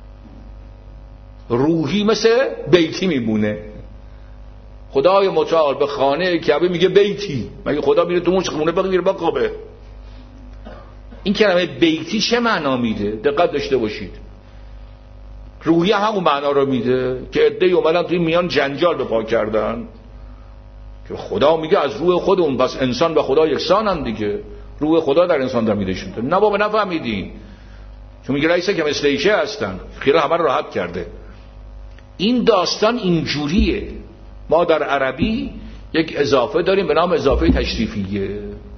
روحی مثل بیتی میمونه. خدای متعال به خانه کعبه میگه بیتی، مگه خدا میره تو اون خونه بگیره بقابه؟ این کلمه بیتی چه معنا میده؟ دقت داشته باشید. روحی همون معنا رو میده که عده‌ای اومدن توی میان جنجال به پا کردن که خدا میگه از روح خودمون، بس انسان و خدا یکسانن دیگه. روح خدا در انسان دمیده شده. نه بابا نفهمیدین، چون میگه رئیسه که مثل ایشه هستن، خیلی همه رو راحت کرده. این داستان اینجوریه. ما در عربی یک اضافه داریم به نام اضافه تشریفیه.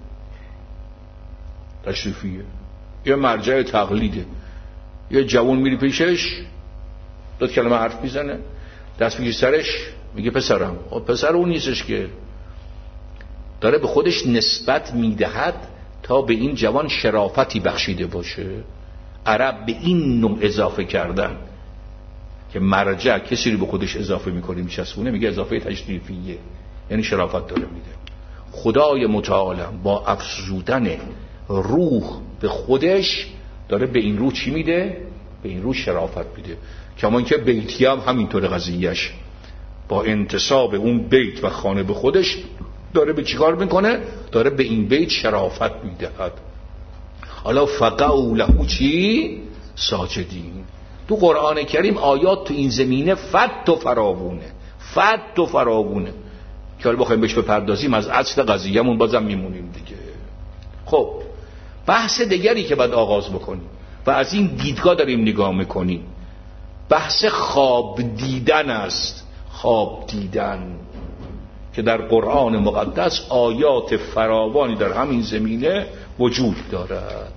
تشریفیه یه مرجع تقلیده. یه جوان میری پیشش، دو کلمه حرف میزنه، دست میگه سرش، میگه پسرم. خب پسر اون نیستش که، داره به خودش نسبت میدهد تا به این جوان شرافتی بخشیده باشه. عرب به این نوع اضافه کردن که مرجع کسی رو به خودش اضافه میکنه میچسبونه، میگه اضافه تشریفیه، یعنی شرافت داره میده. خدای متعال با افزودن روح به خودش داره به این روح چی میده؟ به این روح شرافت میده. کما اینکه بیتی هم همینطور قضیهش، با انتساب اون بیت و خانه به خودش داره به چیکار میکنه؟ داره به این بیت شرافت میدهد. حالا فقعوا له چی؟ ساجدین. تو قرآن کریم آیات تو این زمینه فت و فراوونه، فت و فراوونه که حالا بخوایم بهش بپردازیم از اصل قضیه‌مون بازم میمونیم دیگه. خب بحث دیگری که باید آغاز بکنیم و از این دیدگاه داریم نگاه میکنیم، بحث خواب دیدن است. خواب دیدن که در قرآن مقدس آیات فراوانی در همین زمینه وجود دارد.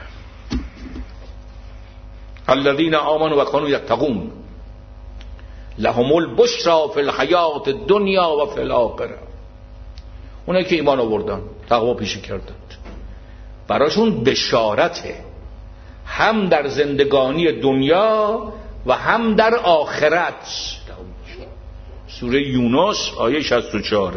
الذين آمنوا و كانوا يتقون لهم البشرا فی الحیات الدنیا و فی الاخره. اونایی که ایمان آوردن، تقوا پیشه کردند، براشون بشارته، هم در زندگانی دنیا و هم در آخرت. سوره یونس آیه شصت و چهار.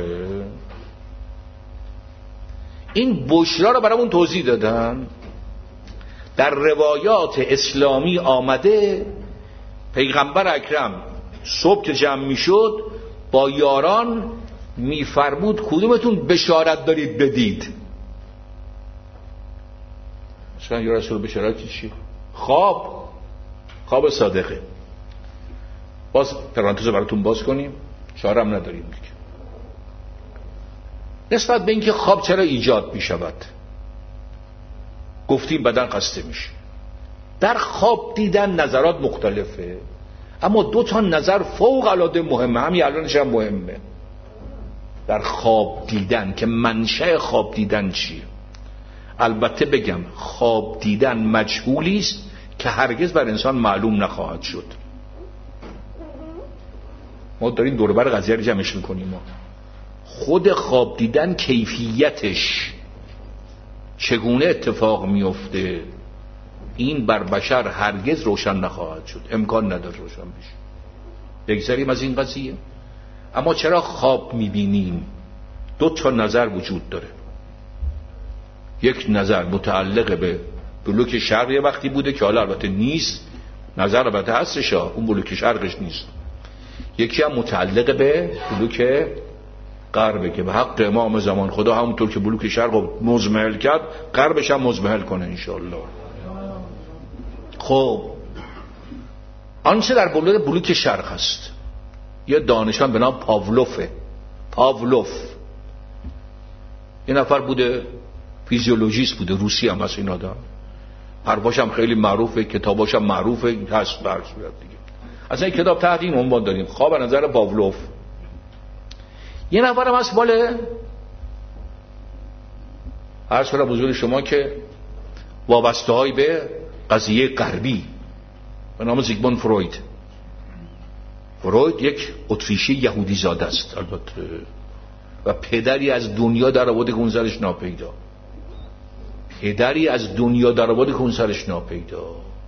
این بشرا رو برامون توضیح دادن. در روایات اسلامی آمده پیغمبر اکرم صبح که جمع میشد با یاران میفرمود کدومتون بشارت دارید بدید. مثلا یا رسول بشارتی چی؟ خواب، خواب صادقه. باز پرانتز براتون باز کنیم، چاره هم نداریم دیگه. نسبت به اینکه خواب چرا ایجاد می شود گفتیم بدن خسته میشه. در خواب دیدن نظرات مختلفه، اما دو تا نظر فوق العاده مهمه، همین الانش هم مهمه. در خواب دیدن که منشأ خواب دیدن چیه؟ البته بگم خواب دیدن مجهولی است که هرگز بر انسان معلوم نخواهد شد. ما داریم دور بر قضیه رو جمعش میکنیم. ما خود خواب دیدن کیفیتش چگونه اتفاق میفته این بر بشر هرگز روشن نخواهد شد، امکان نداره روشن بشه. بگذاریم از این قضیه. اما چرا خواب میبینیم؟ دو تا نظر وجود داره. یک نظر متعلق به بلوک شرق یه وقتی بوده که حالا البته نیست، نظر البته هستش، اون بلوک شرقش نیست. یکی هم متعلق به بلوک غربه که به حق امام زمان خدا همونطور که بلوک شرق رو مزمحل کرد غربش هم مزمحل کنه انشاءالله. خب آنچه در بلوک بلوک شرق هست یه دانشمند به نام پاولوفه. پاولوف یه نفر بوده، فیزیولوژیست بوده، روسی هم هست این آدم، حرفاش هم خیلی معروفه، کتاباش هم معروفه، هست بر صورت دیگه. اصلا این کتاب تحت این عنوان داریم، خواب از نظر پاولوف. یه نفر هم هست مال عرض کنم حضور شما که وابسته های به قضیه غربی به نام زیگموند فروید. فروید یک اتریشی یهودی زاده است البته و پدری از دنیا در آورده که اون سرش ناپیدا. پدری از دنیا در آورده که اون سرش ناپیدا.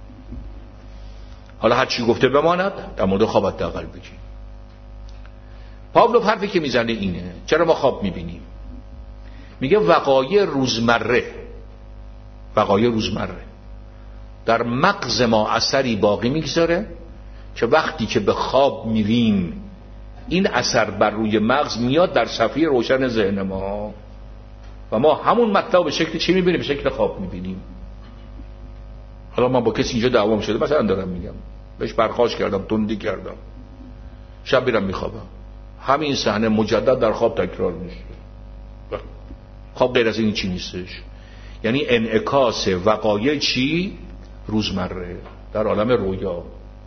حالا هر چی گفته بماند، در مورد خواب حداقل بگیم. پاولوف حرفی که میزنه اینه، چرا ما خواب میبینیم؟ میگه وقایع روزمره وقایع روزمره در مغز ما اثری باقی میگذاره که وقتی که به خواب میریم این اثر بر روی مغز میاد در صفحه روشن ذهن ما و ما همون مطلب به شکل چی میبینیم؟ به شکل خواب میبینیم. حالا من با کسی اینجا دعوام شده مثلا دارم میگم بهش برخاست کردم، تندی کردم، شب میرم میخوابم، همین صحنه مجدد در خواب تکرار میشه. خواب غیر از این چی نیستش، یعنی انعکاس وقایع چی؟ روزمره در عالم رویا.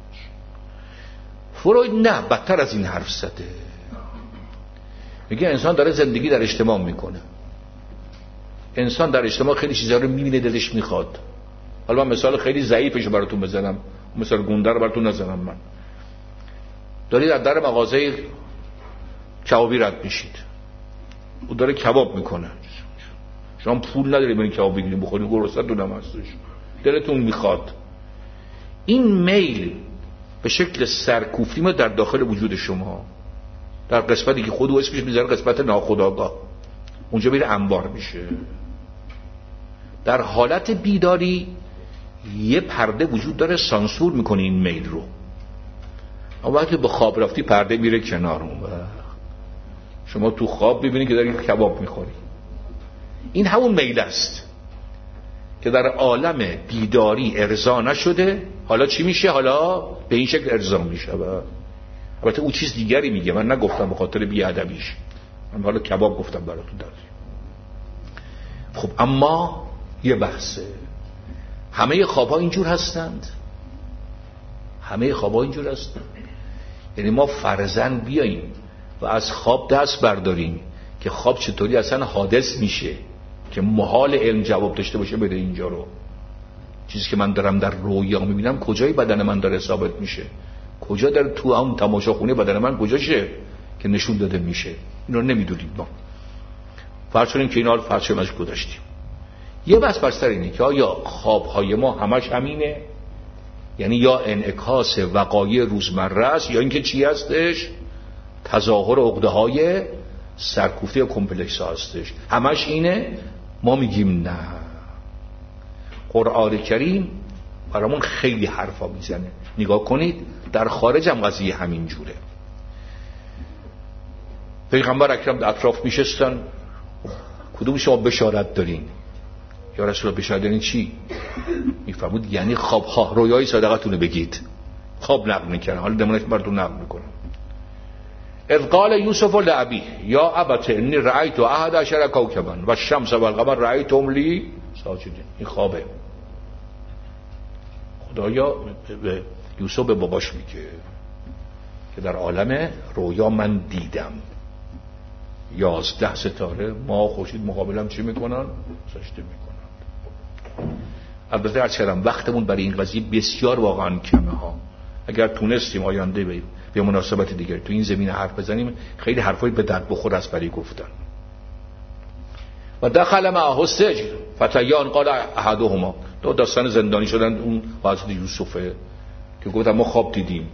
فروید نه، بدتر از این حرف زده. میگه انسان داره زندگی در اجتماع میکنه، انسان در اجتماع خیلی چیزا رو میبینه دلش میخواد. حالا من مثال خیلی ضعیفش براتون بزنم، مثال گنده رو براتون نزنم. من دارید از در مغازه کبابی رد میشید، او داره کباب میکنه، شما پول ندارید برید کباب بگیرید بخورید، گرسنه‌تون هم هستش، دلتون میخواد. این میل به شکل سرکوفتی ما در داخل وجود شما، در قسمتی که خود اسمش میذاره قسمت ناخودآگاه، اونجا میره انبار میشه. در حالت بیداری یه پرده وجود داره سانسور میکنه این میل رو، اما وقتی به خواب رفتی پرده میره کنار، اون شما تو خواب ببینید که داری کباب میخوری. این همون میل است که در عالم بیداری ارضا نشده، حالا چی میشه؟ حالا به این شکل ارضا میشه. البته او چیز دیگری میگه، من نگفتم به خاطر بیادبیش، من حالا کباب گفتم براتون دارم. خب اما یه بحثه، همه خوابها اینجور هستند؟ همه خوابها اینجور هستند؟ یعنی ما فرضاً بیاییم و از خواب دست برداریم که خواب چطوری اصلا حادث میشه که محال علم جواب داشته باشه بده اینجا رو. چیزی که من دارم در رویا میبینم کجای بدن من داره ثابت میشه؟ کجا در تو اون تماشاخونه بدن من کجاشه که نشون داده میشه؟ اینا رو نمیدونیم ما. فرض کنیم که اینا رو فرض کنیم گذاشتیم. یه بس بر سر اینه که آیا خوابهای ما همش همینه؟ یعنی یا انعکاس وقایع روزمره است یا اینکه چی هستش؟ تظاهر عقده‌های سرکوفته کمپلکس هستش. همش اینه؟ ما میگیم نه. قرآن کریم برامون خیلی حرفا میزنه. نگاه کنید در خارج هم قضیه همین جوره. پیغمبر اکرم در اطراف میشستن، کدوم شما بشارت دارین؟ یا رسول الله بشارت دارین چی؟ میفرمود یعنی خوابها رویای صادقتون رو بگید. خواب نقل میکنن، حالا دمونش براتون نقل میکنم. اذ قال یوسف لابی یا ابت انی رأیت احد عشر کوکبا و الشمس و القمر رأیتهم لی ساجدین. این خوابه. خدایا به یوسف به باباش میگه که در عالم رویا من دیدم یازده ستاره ما خورشید مقابلم چی میکنن؟ سجده میکنن. البته هر چرم وقتمون برای این قضیه بسیار واقعا کمه ها. اگر تونستیم آینده به به مناسبت دیگری تو این زمینه حرف بزنیم خیلی حرفایی به درد بخور است برای گفتن. و دخل معه السجن فتیان قال احدهما، دو داستان زندانی شدن اون حضرت یوسفه که گفتم ما خواب دیدیم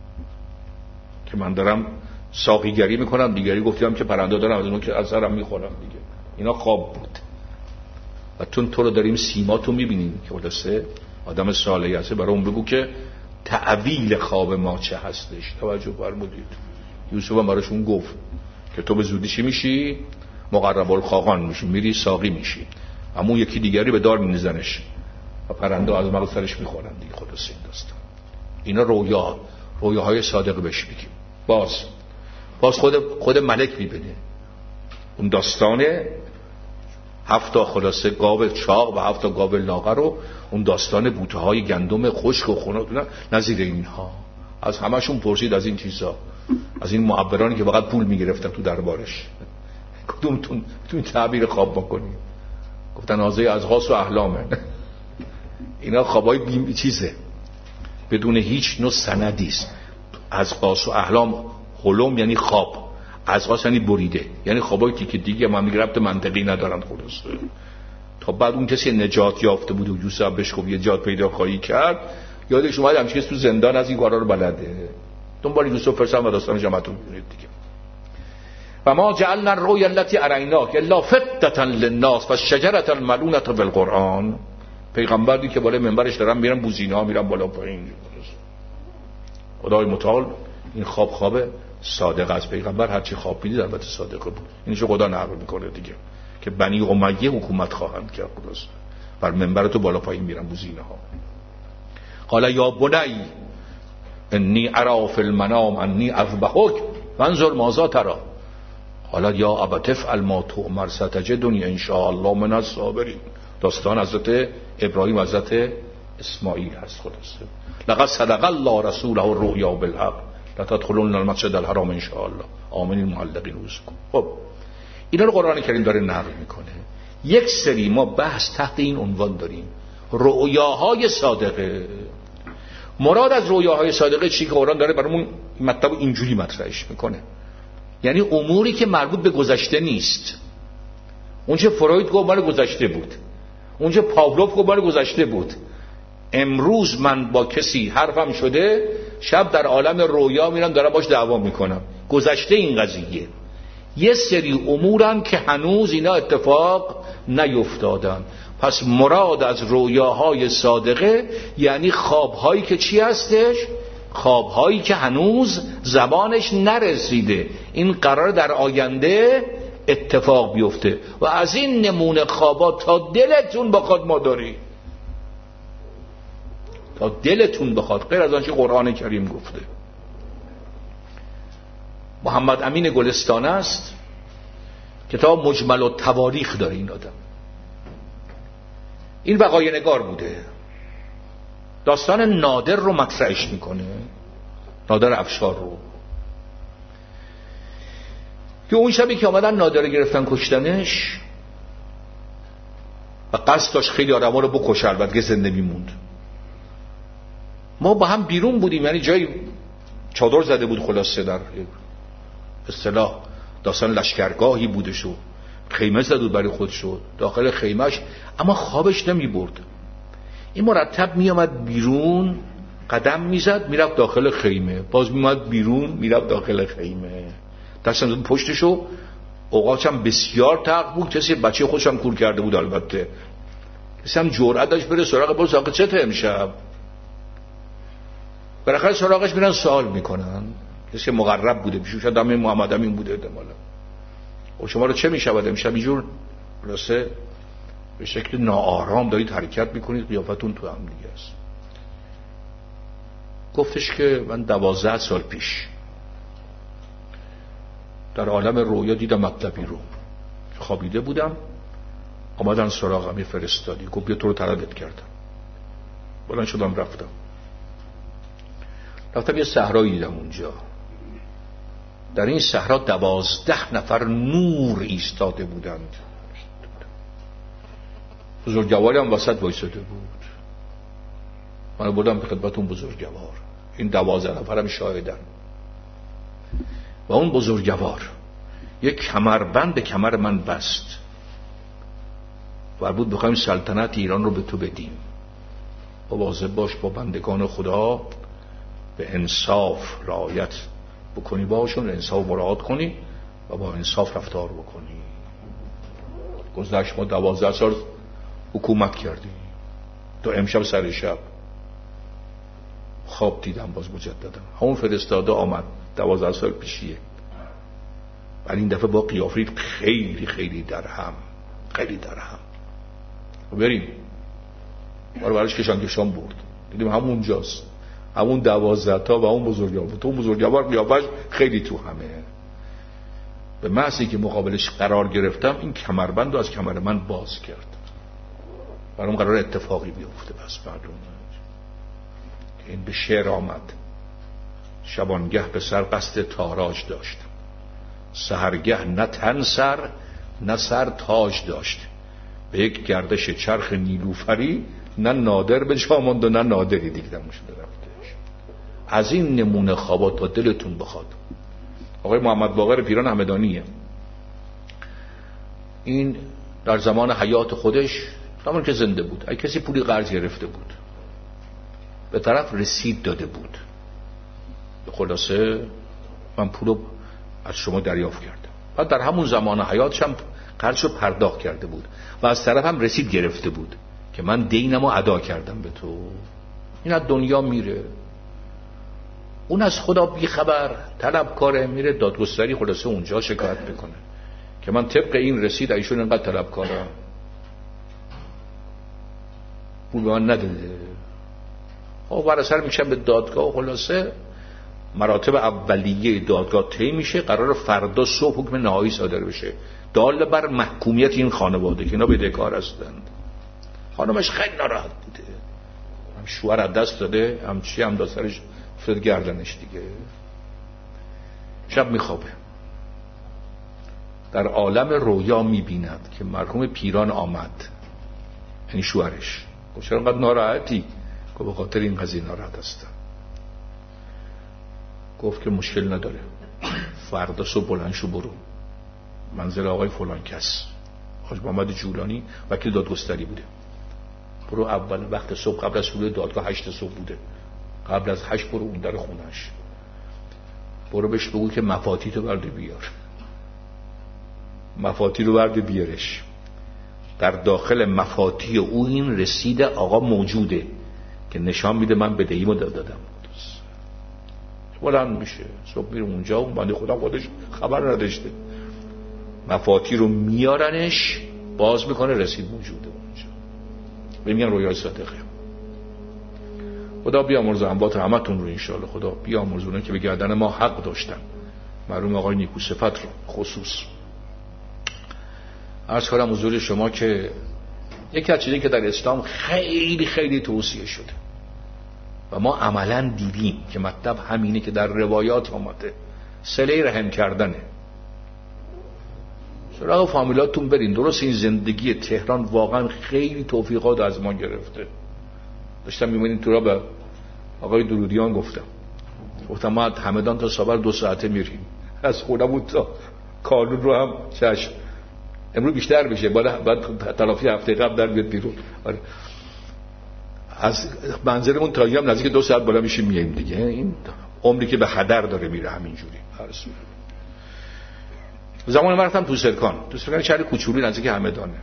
که من دارم ساقیگری میکنم، دیگری گفتم که پرنده دارم از اون که از سرم میخورم دیگه. اینا خواب بود. و چون تو رو داریم سیما تو میبینیم که خلاصه آدم صالحی هسته، برای اون بگو که تعویل خواب ما چه هستش. توجه فرمودید. یوسف هم براشون گفت که تو به زودی چی میشی؟ مقرب الخاقان میشی، میری ساقی میشی، اما یکی دیگری به دار میزنش و پرنده از مغز سرش میخورن دیگه. خلاص این داستان. اینا رویا، رویاهای صادق بهش میگیم. باز باز خود خود ملک میبینه اون داستان هفت تا خلاصه گاو چاق و هفت تا گاو لاغر رو، اون داستان بوته های گندم خشک و خنک نظیر اینها. از همشون پرسید از این چیزا، از این معبرانی که فقط پول میگرفتن تو دربارش، کدومتون تو این تعبیر خواب بکنید؟ گفتن آزه از غاص و احلامه. اینا خوابای بی چیزه بدون هیچ نوع سندی است. از غاص و احلام، حلم یعنی خواب، از غاص یعنی بریده، یعنی خوابایی که دیگه ما میگه ربط منطقی ندارن. خلاص تا بعد اون کسی نجات یافته بود و یوسف بهش گفت یه جات پیدا خواهی کرد، یادش اومد همش کس تو زندان از این کارا رو بلده. دنبال یوسف فرستادن و داستان جمعتون میبینید دیگه. و ما جعلنا الرؤیا التي اریناک الا فتنة للناس والشجرة الملعونة بالقرآن. پیغمبری که بالای منبرش دارن میرن بوزینا، میرن بالا پایین. خدای متعال این خواب خواب صادق از پیغمبر هرچی خواب میدید البته صادقه بود. اینشو خدا نقل میکنه دیگه که بنی امیه حکومت خواهند کرد. خلاص بر منبر تو بالا پایین میرن بوزینه ها. قال یا بنی انی ارا فی المنام انی اذبحک فانظر ماذا تری. قال یا ابت افعل ما تؤمر ستجدنی ان شاء الله من الصابرین. داستان حضرت ابراهیم حضرت اسماعیل هست. خلاصه لقد صدق الله رسوله الرؤیا بالحق لتدخلن المسجد الحرام ان شاء الله آمنین معلقین رؤوسکم. خب اینا رو قرآن کریم داره نقل میکنه. یک سری ما بحث تحت این عنوان داریم، رؤیاهای صادقه. مراد از رؤیاهای صادقه چی که قرآن داره برامون مطلب اینجوری مطرحش میکنه؟ یعنی اموری که مربوط به گذشته نیست. اونچه فروید گفت مال گذشته بود، اونچه پاولوف گفت مال گذشته بود. امروز من با کسی حرفم شده، شب در عالم رویا میرم دارم باش دعوا میکنم. گذشته این قضیه. یه سری امورن که هنوز اینا اتفاق نیفتادن. پس مراد از رویاهای صادقه یعنی خوابهایی که چی هستش؟ خوابهایی که هنوز زبانش نرسیده، این قرار در آینده اتفاق بیفته. و از این نمونه خوابا تا دلتون بخواد ما داری، تا دلتون بخواد، غیر از آنچه قرآن کریم گفته. محمد امین گلستان است، کتاب مجمل التواریخ داره این آدم. این وقایع نگار بوده، داستان نادر رو مطرحش میکنه، نادر افشار رو، که اون شبی که آمدن نادر گرفتن کشتنش و قصد داشت خیلی آدم ها رو بکشه، البته زنده میموند. ما با هم بیرون بودیم، یعنی جایی چادر زده بود، خلاصه در اصطلاح داستان لشکرگاهی بودش و خیمه زده بود برای خودشو داخل خیمهش، اما خوابش نمی برد. این مرتب می آمد بیرون، قدم می زد میرفت داخل خیمه، باز می آمد بیرون میرفت داخل خیمه، دستم زد پشتشو. اوقاتش هم بسیار تق بود، کسی بچه خودش هم کور کرده بود، البته کسی هم جرأت داشت بره سراغ باز آقا چته امشب. بالاخره سراغش میرن سوال میکنن، کسی مقرب بوده پیشش، شاید همین محمد امین بوده احتمالاً. و شما رو چه میشود امشب اینجور راسته به شکل ناآرام دارید حرکت میکنید، قیافتون تو هم دیگه است. گفتش که من دوازده سال پیش در عالم رویا دیدم مطلبی رو، خوابیده بودم، آمدن سراغم یه فرستادی، گفت بیا تو رو تردد کردم. بلند شدم رفتم رفتم یه صحرایی دیدم اونجا. در این صحرا دوازده نفر نور ایستاده بودند. بزرگواری هم وسط وایساده بود. من بودم به خدمتون بزرگوار، این دوازده نفرم شاهدن. و اون بزرگوار یک کمربند به کمر من بست و بود بخوایم سلطنت ایران رو به تو بدیم و واظب باش با بندگان خدا به انصاف رعایت بکنی، باشون انصاف مراعات کنی و با انصاف رفتار بکنی. گذشت ما دوازده سال حکومت کردی، تا امشب سر شب خواب دیدم باز مجددا. همون فرستاده آمد دوازده سال پیشیه، ولی این دفعه با قیافه خیلی خیلی درهم، خیلی درهم. و بریم ما رو برش کشان کشان برد، دیدیم همون جاست، همون دوازده تا و همون بزرگوار. تو اون بزرگوار قیافش خیلی تو همه. به محضی که مقابلش قرار گرفتم این کمربند رو از کمر من باز کرد. برام قرار اتفاقی بیفته. پس معلومه که این به شعر آمد: شبانگه به سر قصد تاراج داشت، سحرگه نه تن سر نه سر تاج داشت، به یک گردش چرخ نیلوفری نه نادر به جا ماند و نه نادری دیگه شده رفتش. از این نمونه خوابات تا دلتون بخواد. آقای محمد باقر پیران همدانیه، این در زمان حیات خودش، زمان که زنده بود، اگه کسی پولی قرض گرفته بود به طرف رسید داده بود، به خلاصه من پولو از شما دریافت کردم، بعد در همون زمان حیاتش هم قرضشو پرداخت کرده بود و از طرف هم رسید گرفته بود که من دینمو ادا کردم به تو. این از دنیا میره، اون از خدا بی خبر طلبکاره، میره دادگستری خلاصه اونجا شکایت بکنه که من طبق این رسید ایشون اینقدر طلبکارم، پول به من نداده. خب برای سر میشم به دادگاه و خلاصه مراتب اولیه دادگاه طی میشه، قرار فردا صبح حکم نهایی صادر بشه دال بر محکومیت این خانواده که اینا بدهکار هستند. خانمش خیلی ناراحت بوده، هم شوهر از دست داده، هم چی هم داسترش افتاد گردنش دیگه. شب میخوابه، در عالم رویا میبیند که مرحوم پیران آمد، یعنی شوهرش. گفت چرا انقدر ناراحتی؟ گفت به خاطر این قضیه ناراحت هستم. گفت که مشکل نداره، فردا صبح بلند شو برو منزل آقای فلان کس، حاج محمد جولانی وکیل دادگستری بوده، برو اول وقت صبح قبل از شروع دادگاه هشت صبح بوده، قبل از هشت برو اون در خونش، برو بهش بگو که مفاتی تو برده بیار، مفاتی رو برده بیارش. در داخل مفاتی او این رسید آقا موجوده که نشان میده من بدهیمو دادم. بلند میشه صبح میره اونجا، اون بنده خدا خودش خبر نداشته، مفاتی رو میارنش باز میکنه رسید موجوده اونجا. میگن رویای صادقه. خدا بیامرزه انبات همتون رو انشالله، خدا بیامرزونه که به گردن ما حق داشتن، مرحوم آقای نیکو صفت رو خصوص. عرض کنم حضور شما که یکی از چیزی که در اسلام خیلی خیلی توصیه شده و ما عملا دیدیم که مطلب همینه که در روایات آمده، صله رحم کردنه. سراغ فامیلاتون برین. درست این زندگی تهران واقعا خیلی توفیقات از ما گرفته. داشتم میبینید تو را به آقای درودیان گفتم، گفتم ما همدان تا صبر دو ساعته میریم، از خونمون تا کانون رو هم چشم، امروز بیشتر میشه، بعد تلافی هفته قبل در بیاد بیرون. آره. از منزلمون تا هم نزدیک دو ساعت بالا میشیم میایم دیگه. این عمری که به هدر داره میره همینجوری. زمان من رفتم تو سرکان، تو سرکان شهر کوچولی نزدیک همدانه.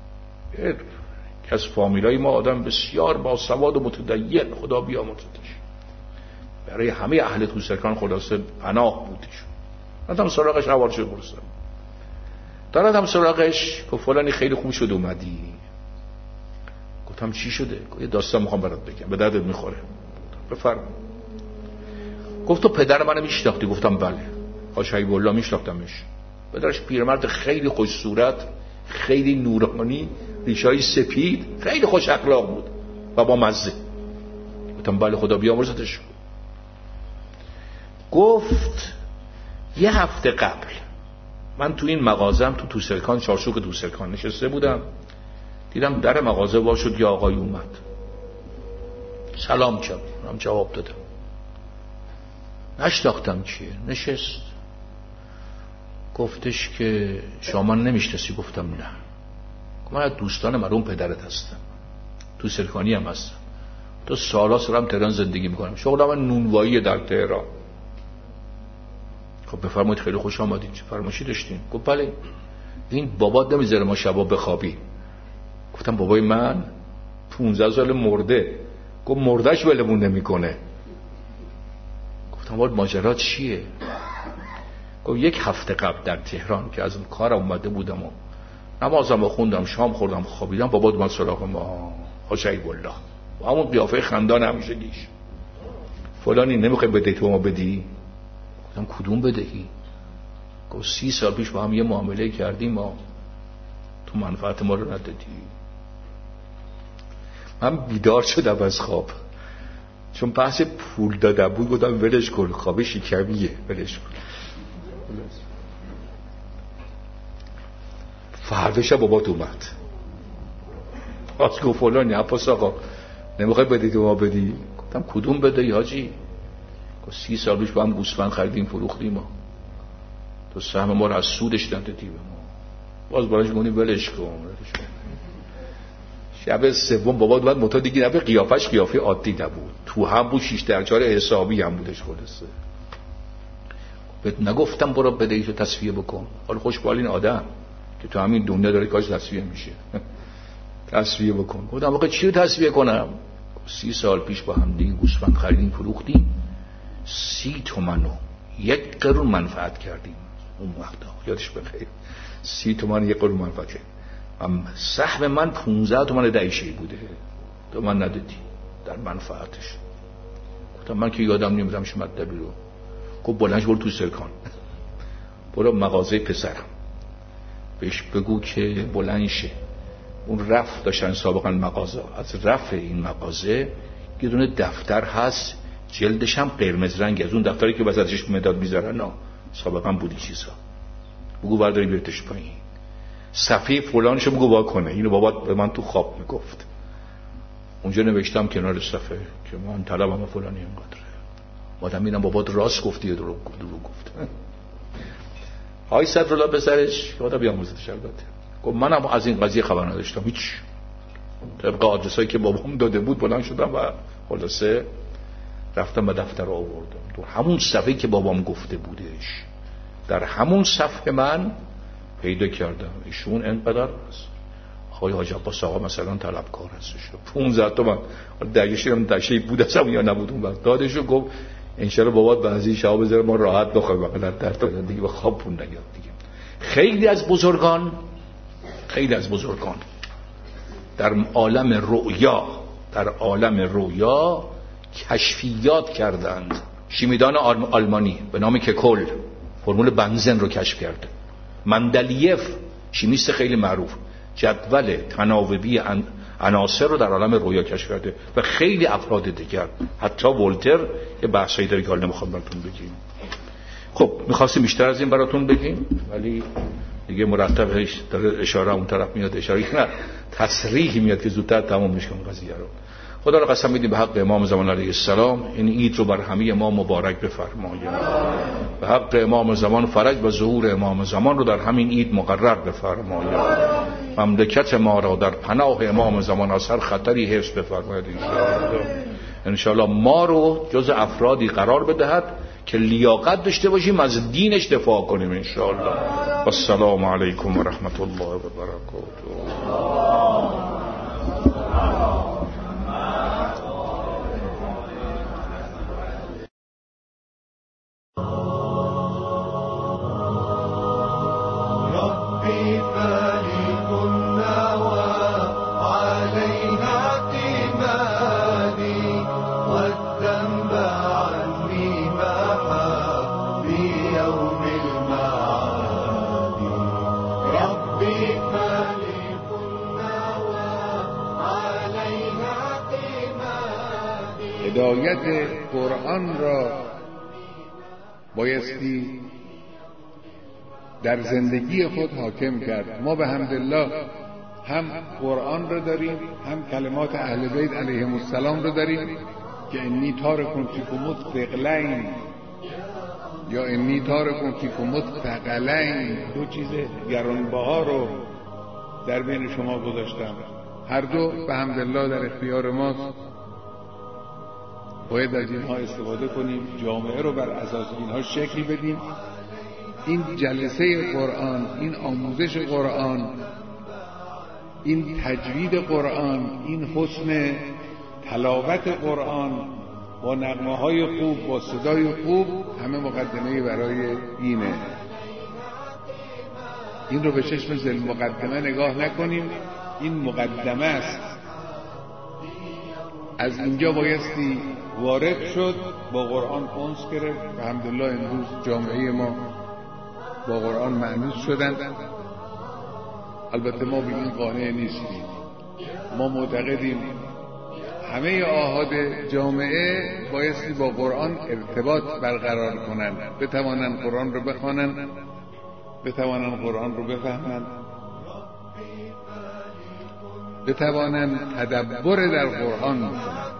که از فامیلای ما آدم بسیار با سواد و متدین، خدا بیامرزتش، برای همه اهل تو سرکان خلاصه پناه بودش. رفتم سراغش، حوالش رو برسم دارم سراغش، که فلانی خیلی خوب شد اومدی. گفتم چی شده؟ یه داستان میخوام برات بگم، به دردت میخوره. بفرم. گفت تو پدر منو میشناختی؟ گفتم بله. حاج حبیب الله میشناختمش. پدرش پیرمرد خیلی خوش صورت، خیلی نورانی، ریشای سپید، خیلی خوش اخلاق بود و با مزه. گفتم بله خدا بیامرزتش. گفت یه هفته قبل من تو این مغازم تو توسرکان، چارچوب توسرکان نشسته بودم، دیدم در مغازه وا شد، یه آقای اومد، سلام کرد، من جواب دادم، نشناختم چیه. نشست، گفتش که شما نمیشناسی؟ گفتم نه. من از دوستان مرحوم پدرت هستم، توسرکانی هم هستم، تو سالا سرم تهران زندگی میکنم، شغلم من نونوایی در تهران. خب بفرمایید خیلی خوش آمدید، چه فرمایشی داشتین؟ گفت بله. این بابات نمیذاره ما شبا بخوابی. گفتم بابای من پونزده سال مرده. گفت مردش ولمون نمیکنه. گفتم وارد ماجرا چیه؟ گفت یک هفته قبل در تهران که از اون کار اومده بودم و نمازم رو خوندم، شام خوردم، خوابیدم، بابات اومد سراغ ما، حاج حبیب الله، با همون قیافه خندان همیشگیش، فلانی نمیخوای بدهی تو ما بدی؟ گفتم کدوم بدهی؟ گفت سی سال پیش با هم یه معامله کردیم، ما تو منفعت ما رو ندادی. من بیدار شدم از خواب، چون بحث پول داده بود. گفتم ولش کن، خواب شکمیه، ولش کن. فرداش بابات اومد، از گفت فلانی عباس آقا نمیخوای بدهی تو ما بدی؟ گفتم کدوم بدهی حاجی؟ گفت سی سال پیش با هم گوسفند خریدیم فروختیم ما، تو سهم ما رو از سودش ندادی به ما. باز بالاش گونی ولش کن. شب سوم بابا اومد متا دیگه، نبه قیافش قیافه عادی نبود، تو هم بود، شیش در چهار حسابی هم بودش. خلاصه بهت نگفتم برو بدهیشو تصفیه بکن؟ حالا خوشبالین آدم که تو همین دنیا داره کاش تصفیه میشه. تصفیه بکن. گفتم واقعا چی رو تصفیه کنم؟ سی سال پیش با هم دیگه گوسفند خریدیم فروختیم، سی تومن و یک قرون منفعت کردیم اون وقتا، یادش بخیر. سی تومن یک قرون منفعت کردیم. سهم من پونزده تومن دعیشه بوده، تو من ندادی در منفعتش. گفتم من که یادم نمیدم شما مطلبی رو. گفت بلنش برو تو سرکان، برو مغازه پسرم، بهش بگو که بلند شه. اون رف داشتن سابقا مغازه، از رف این مغازه یه دونه دفتر هست، جلدش هم قرمز رنگ، از اون دفتری که وسطش مداد میذارن، نه سابقا بودی چیزا. بگو برداری بیارتش پایین، صفحه فلانشو بگو وا کنه. اینو بابات به من تو خواب میگفت. اونجا نوشتم کنار صفحه که من طلبم فلانی اینقدره. بعدم میرم بابات راست گفتی یا دروغ گفت. های صدرالله به سرش که بیامرزتش البته. گفت منم از این قضیه خبر نداشتم هیچ. طبق آدرسایی که بابام داده بود بلند شدم و خلاصه رفتم به دفتر رو آوردم. تو همون صفحه که بابام گفته بودش، در همون صفحه من پیدا کردم ایشون انقدر است. آقای حاج عباس آقا مثلا طلبکار هستش، پانزده تومن درگیشی هم دشی بود اصلا یا نبود اون وقت دادشو. گفت انشالله بابات بعضی شب بذاره ما راحت بخوایم وقت در تا دیگه به خواب پول نگیاد دیگه. خیلی از بزرگان خیلی از بزرگان در عالم رؤیا در عالم رؤیا کشفیات کردند. شیمیدان آلمانی به نام ککل فرمول بنزن رو کشف کرده. مندلیف شیمیست خیلی معروف جدول تناوبی عناصر رو در عالم رویا کشف کرده و خیلی افراد دیگر، حتی ولتر. یه بحثایی داره که حالا نمیخوام براتون بگیم. خب میخواستیم بیشتر از این براتون بگیم ولی دیگه مرتبش داره اشاره اون طرف میاد، اشاره نه تصریح میاد که زودتر تموم میشه اون قضیه رو. خدا را قسم میدیم به حق امام زمان علیه السلام این عید رو بر همه ما مبارک بفرمایید. به حق امام زمان فرج و ظهور امام زمان رو در همین عید مقرر بفرمایید. مملکت ما را در پناه امام زمان از هر خطری حفظ بفرمایید ان شاء الله. ما رو جز افرادی قرار بدهد که لیاقت داشته باشیم از دینش دفاع کنیم ان شاء الله. السلام علیکم و رحمت الله و برکاته. هدایت قرآن را بایستی در زندگی خود حاکم کرد. ما به حمدالله هم قرآن را داریم، هم کلمات اهل بیت علیهم السلام را داریم که انی تارکم فیکم ثقلین یا انی تارکم فیکم ثقلین، دو چیز گرانبها رو در بین شما گذاشتم. هر دو به حمدالله در اختیار ماست. باید از اینها استفاده کنیم، جامعه رو بر اساس اینها شکل بدیم. این جلسه قرآن، این آموزش قرآن، این تجوید قرآن، این حسن تلاوت قرآن با نغمه های خوب، با صدای خوب، همه مقدمه برای دینه. این رو به چشم ذل مقدمه نگاه نکنیم، این مقدمه است. از اینجا بایستی وارد شد، با قرآن انس گرفت. الحمدلله امروز جامعه ما با قرآن مأنوس شدند. البته ما به این قانع نیستیم. ما معتقدیم همه آحاد جامعه بایستی با قرآن ارتباط برقرار کنند، بتوانند قرآن رو بخوانند، بتوانند قرآن رو بفهمند، بتوانند تدبر در قرآن بکنند.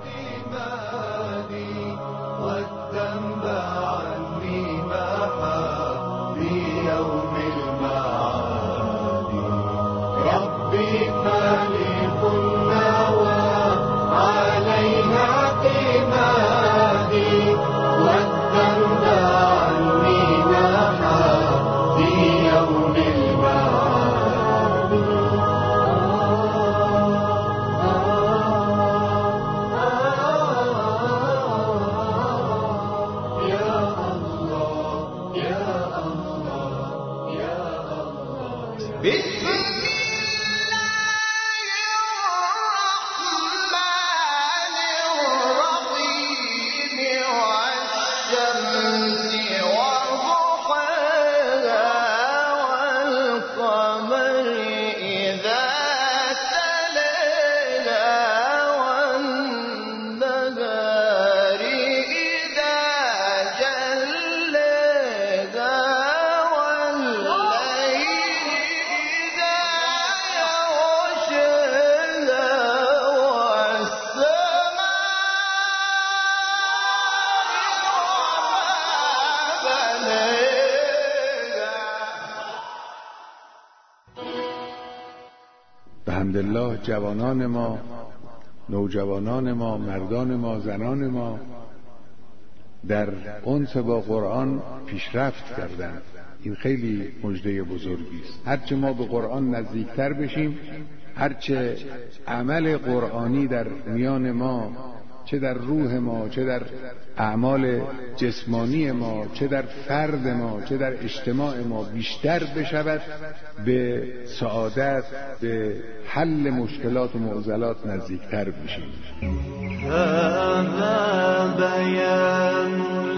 الحمدلله جوانان ما، نوجوانان ما، مردان ما، زنان ما در انس با قرآن پیشرفت کردند. این خیلی مژده بزرگی است. هرچه ما به قرآن نزدیکتر بشیم، هرچه عمل قرآنی در میان ما، چه در روح ما، چه در اعمال جسمانی ما، چه در فرد ما، چه در اجتماع ما بیشتر بشود، به سعادت، به حل مشکلات و معضلات نزدیکتر بشیم. هذا بیان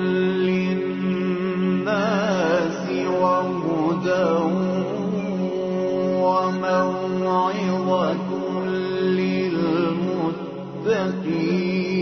للناس و هدى و موعظة للمتقین.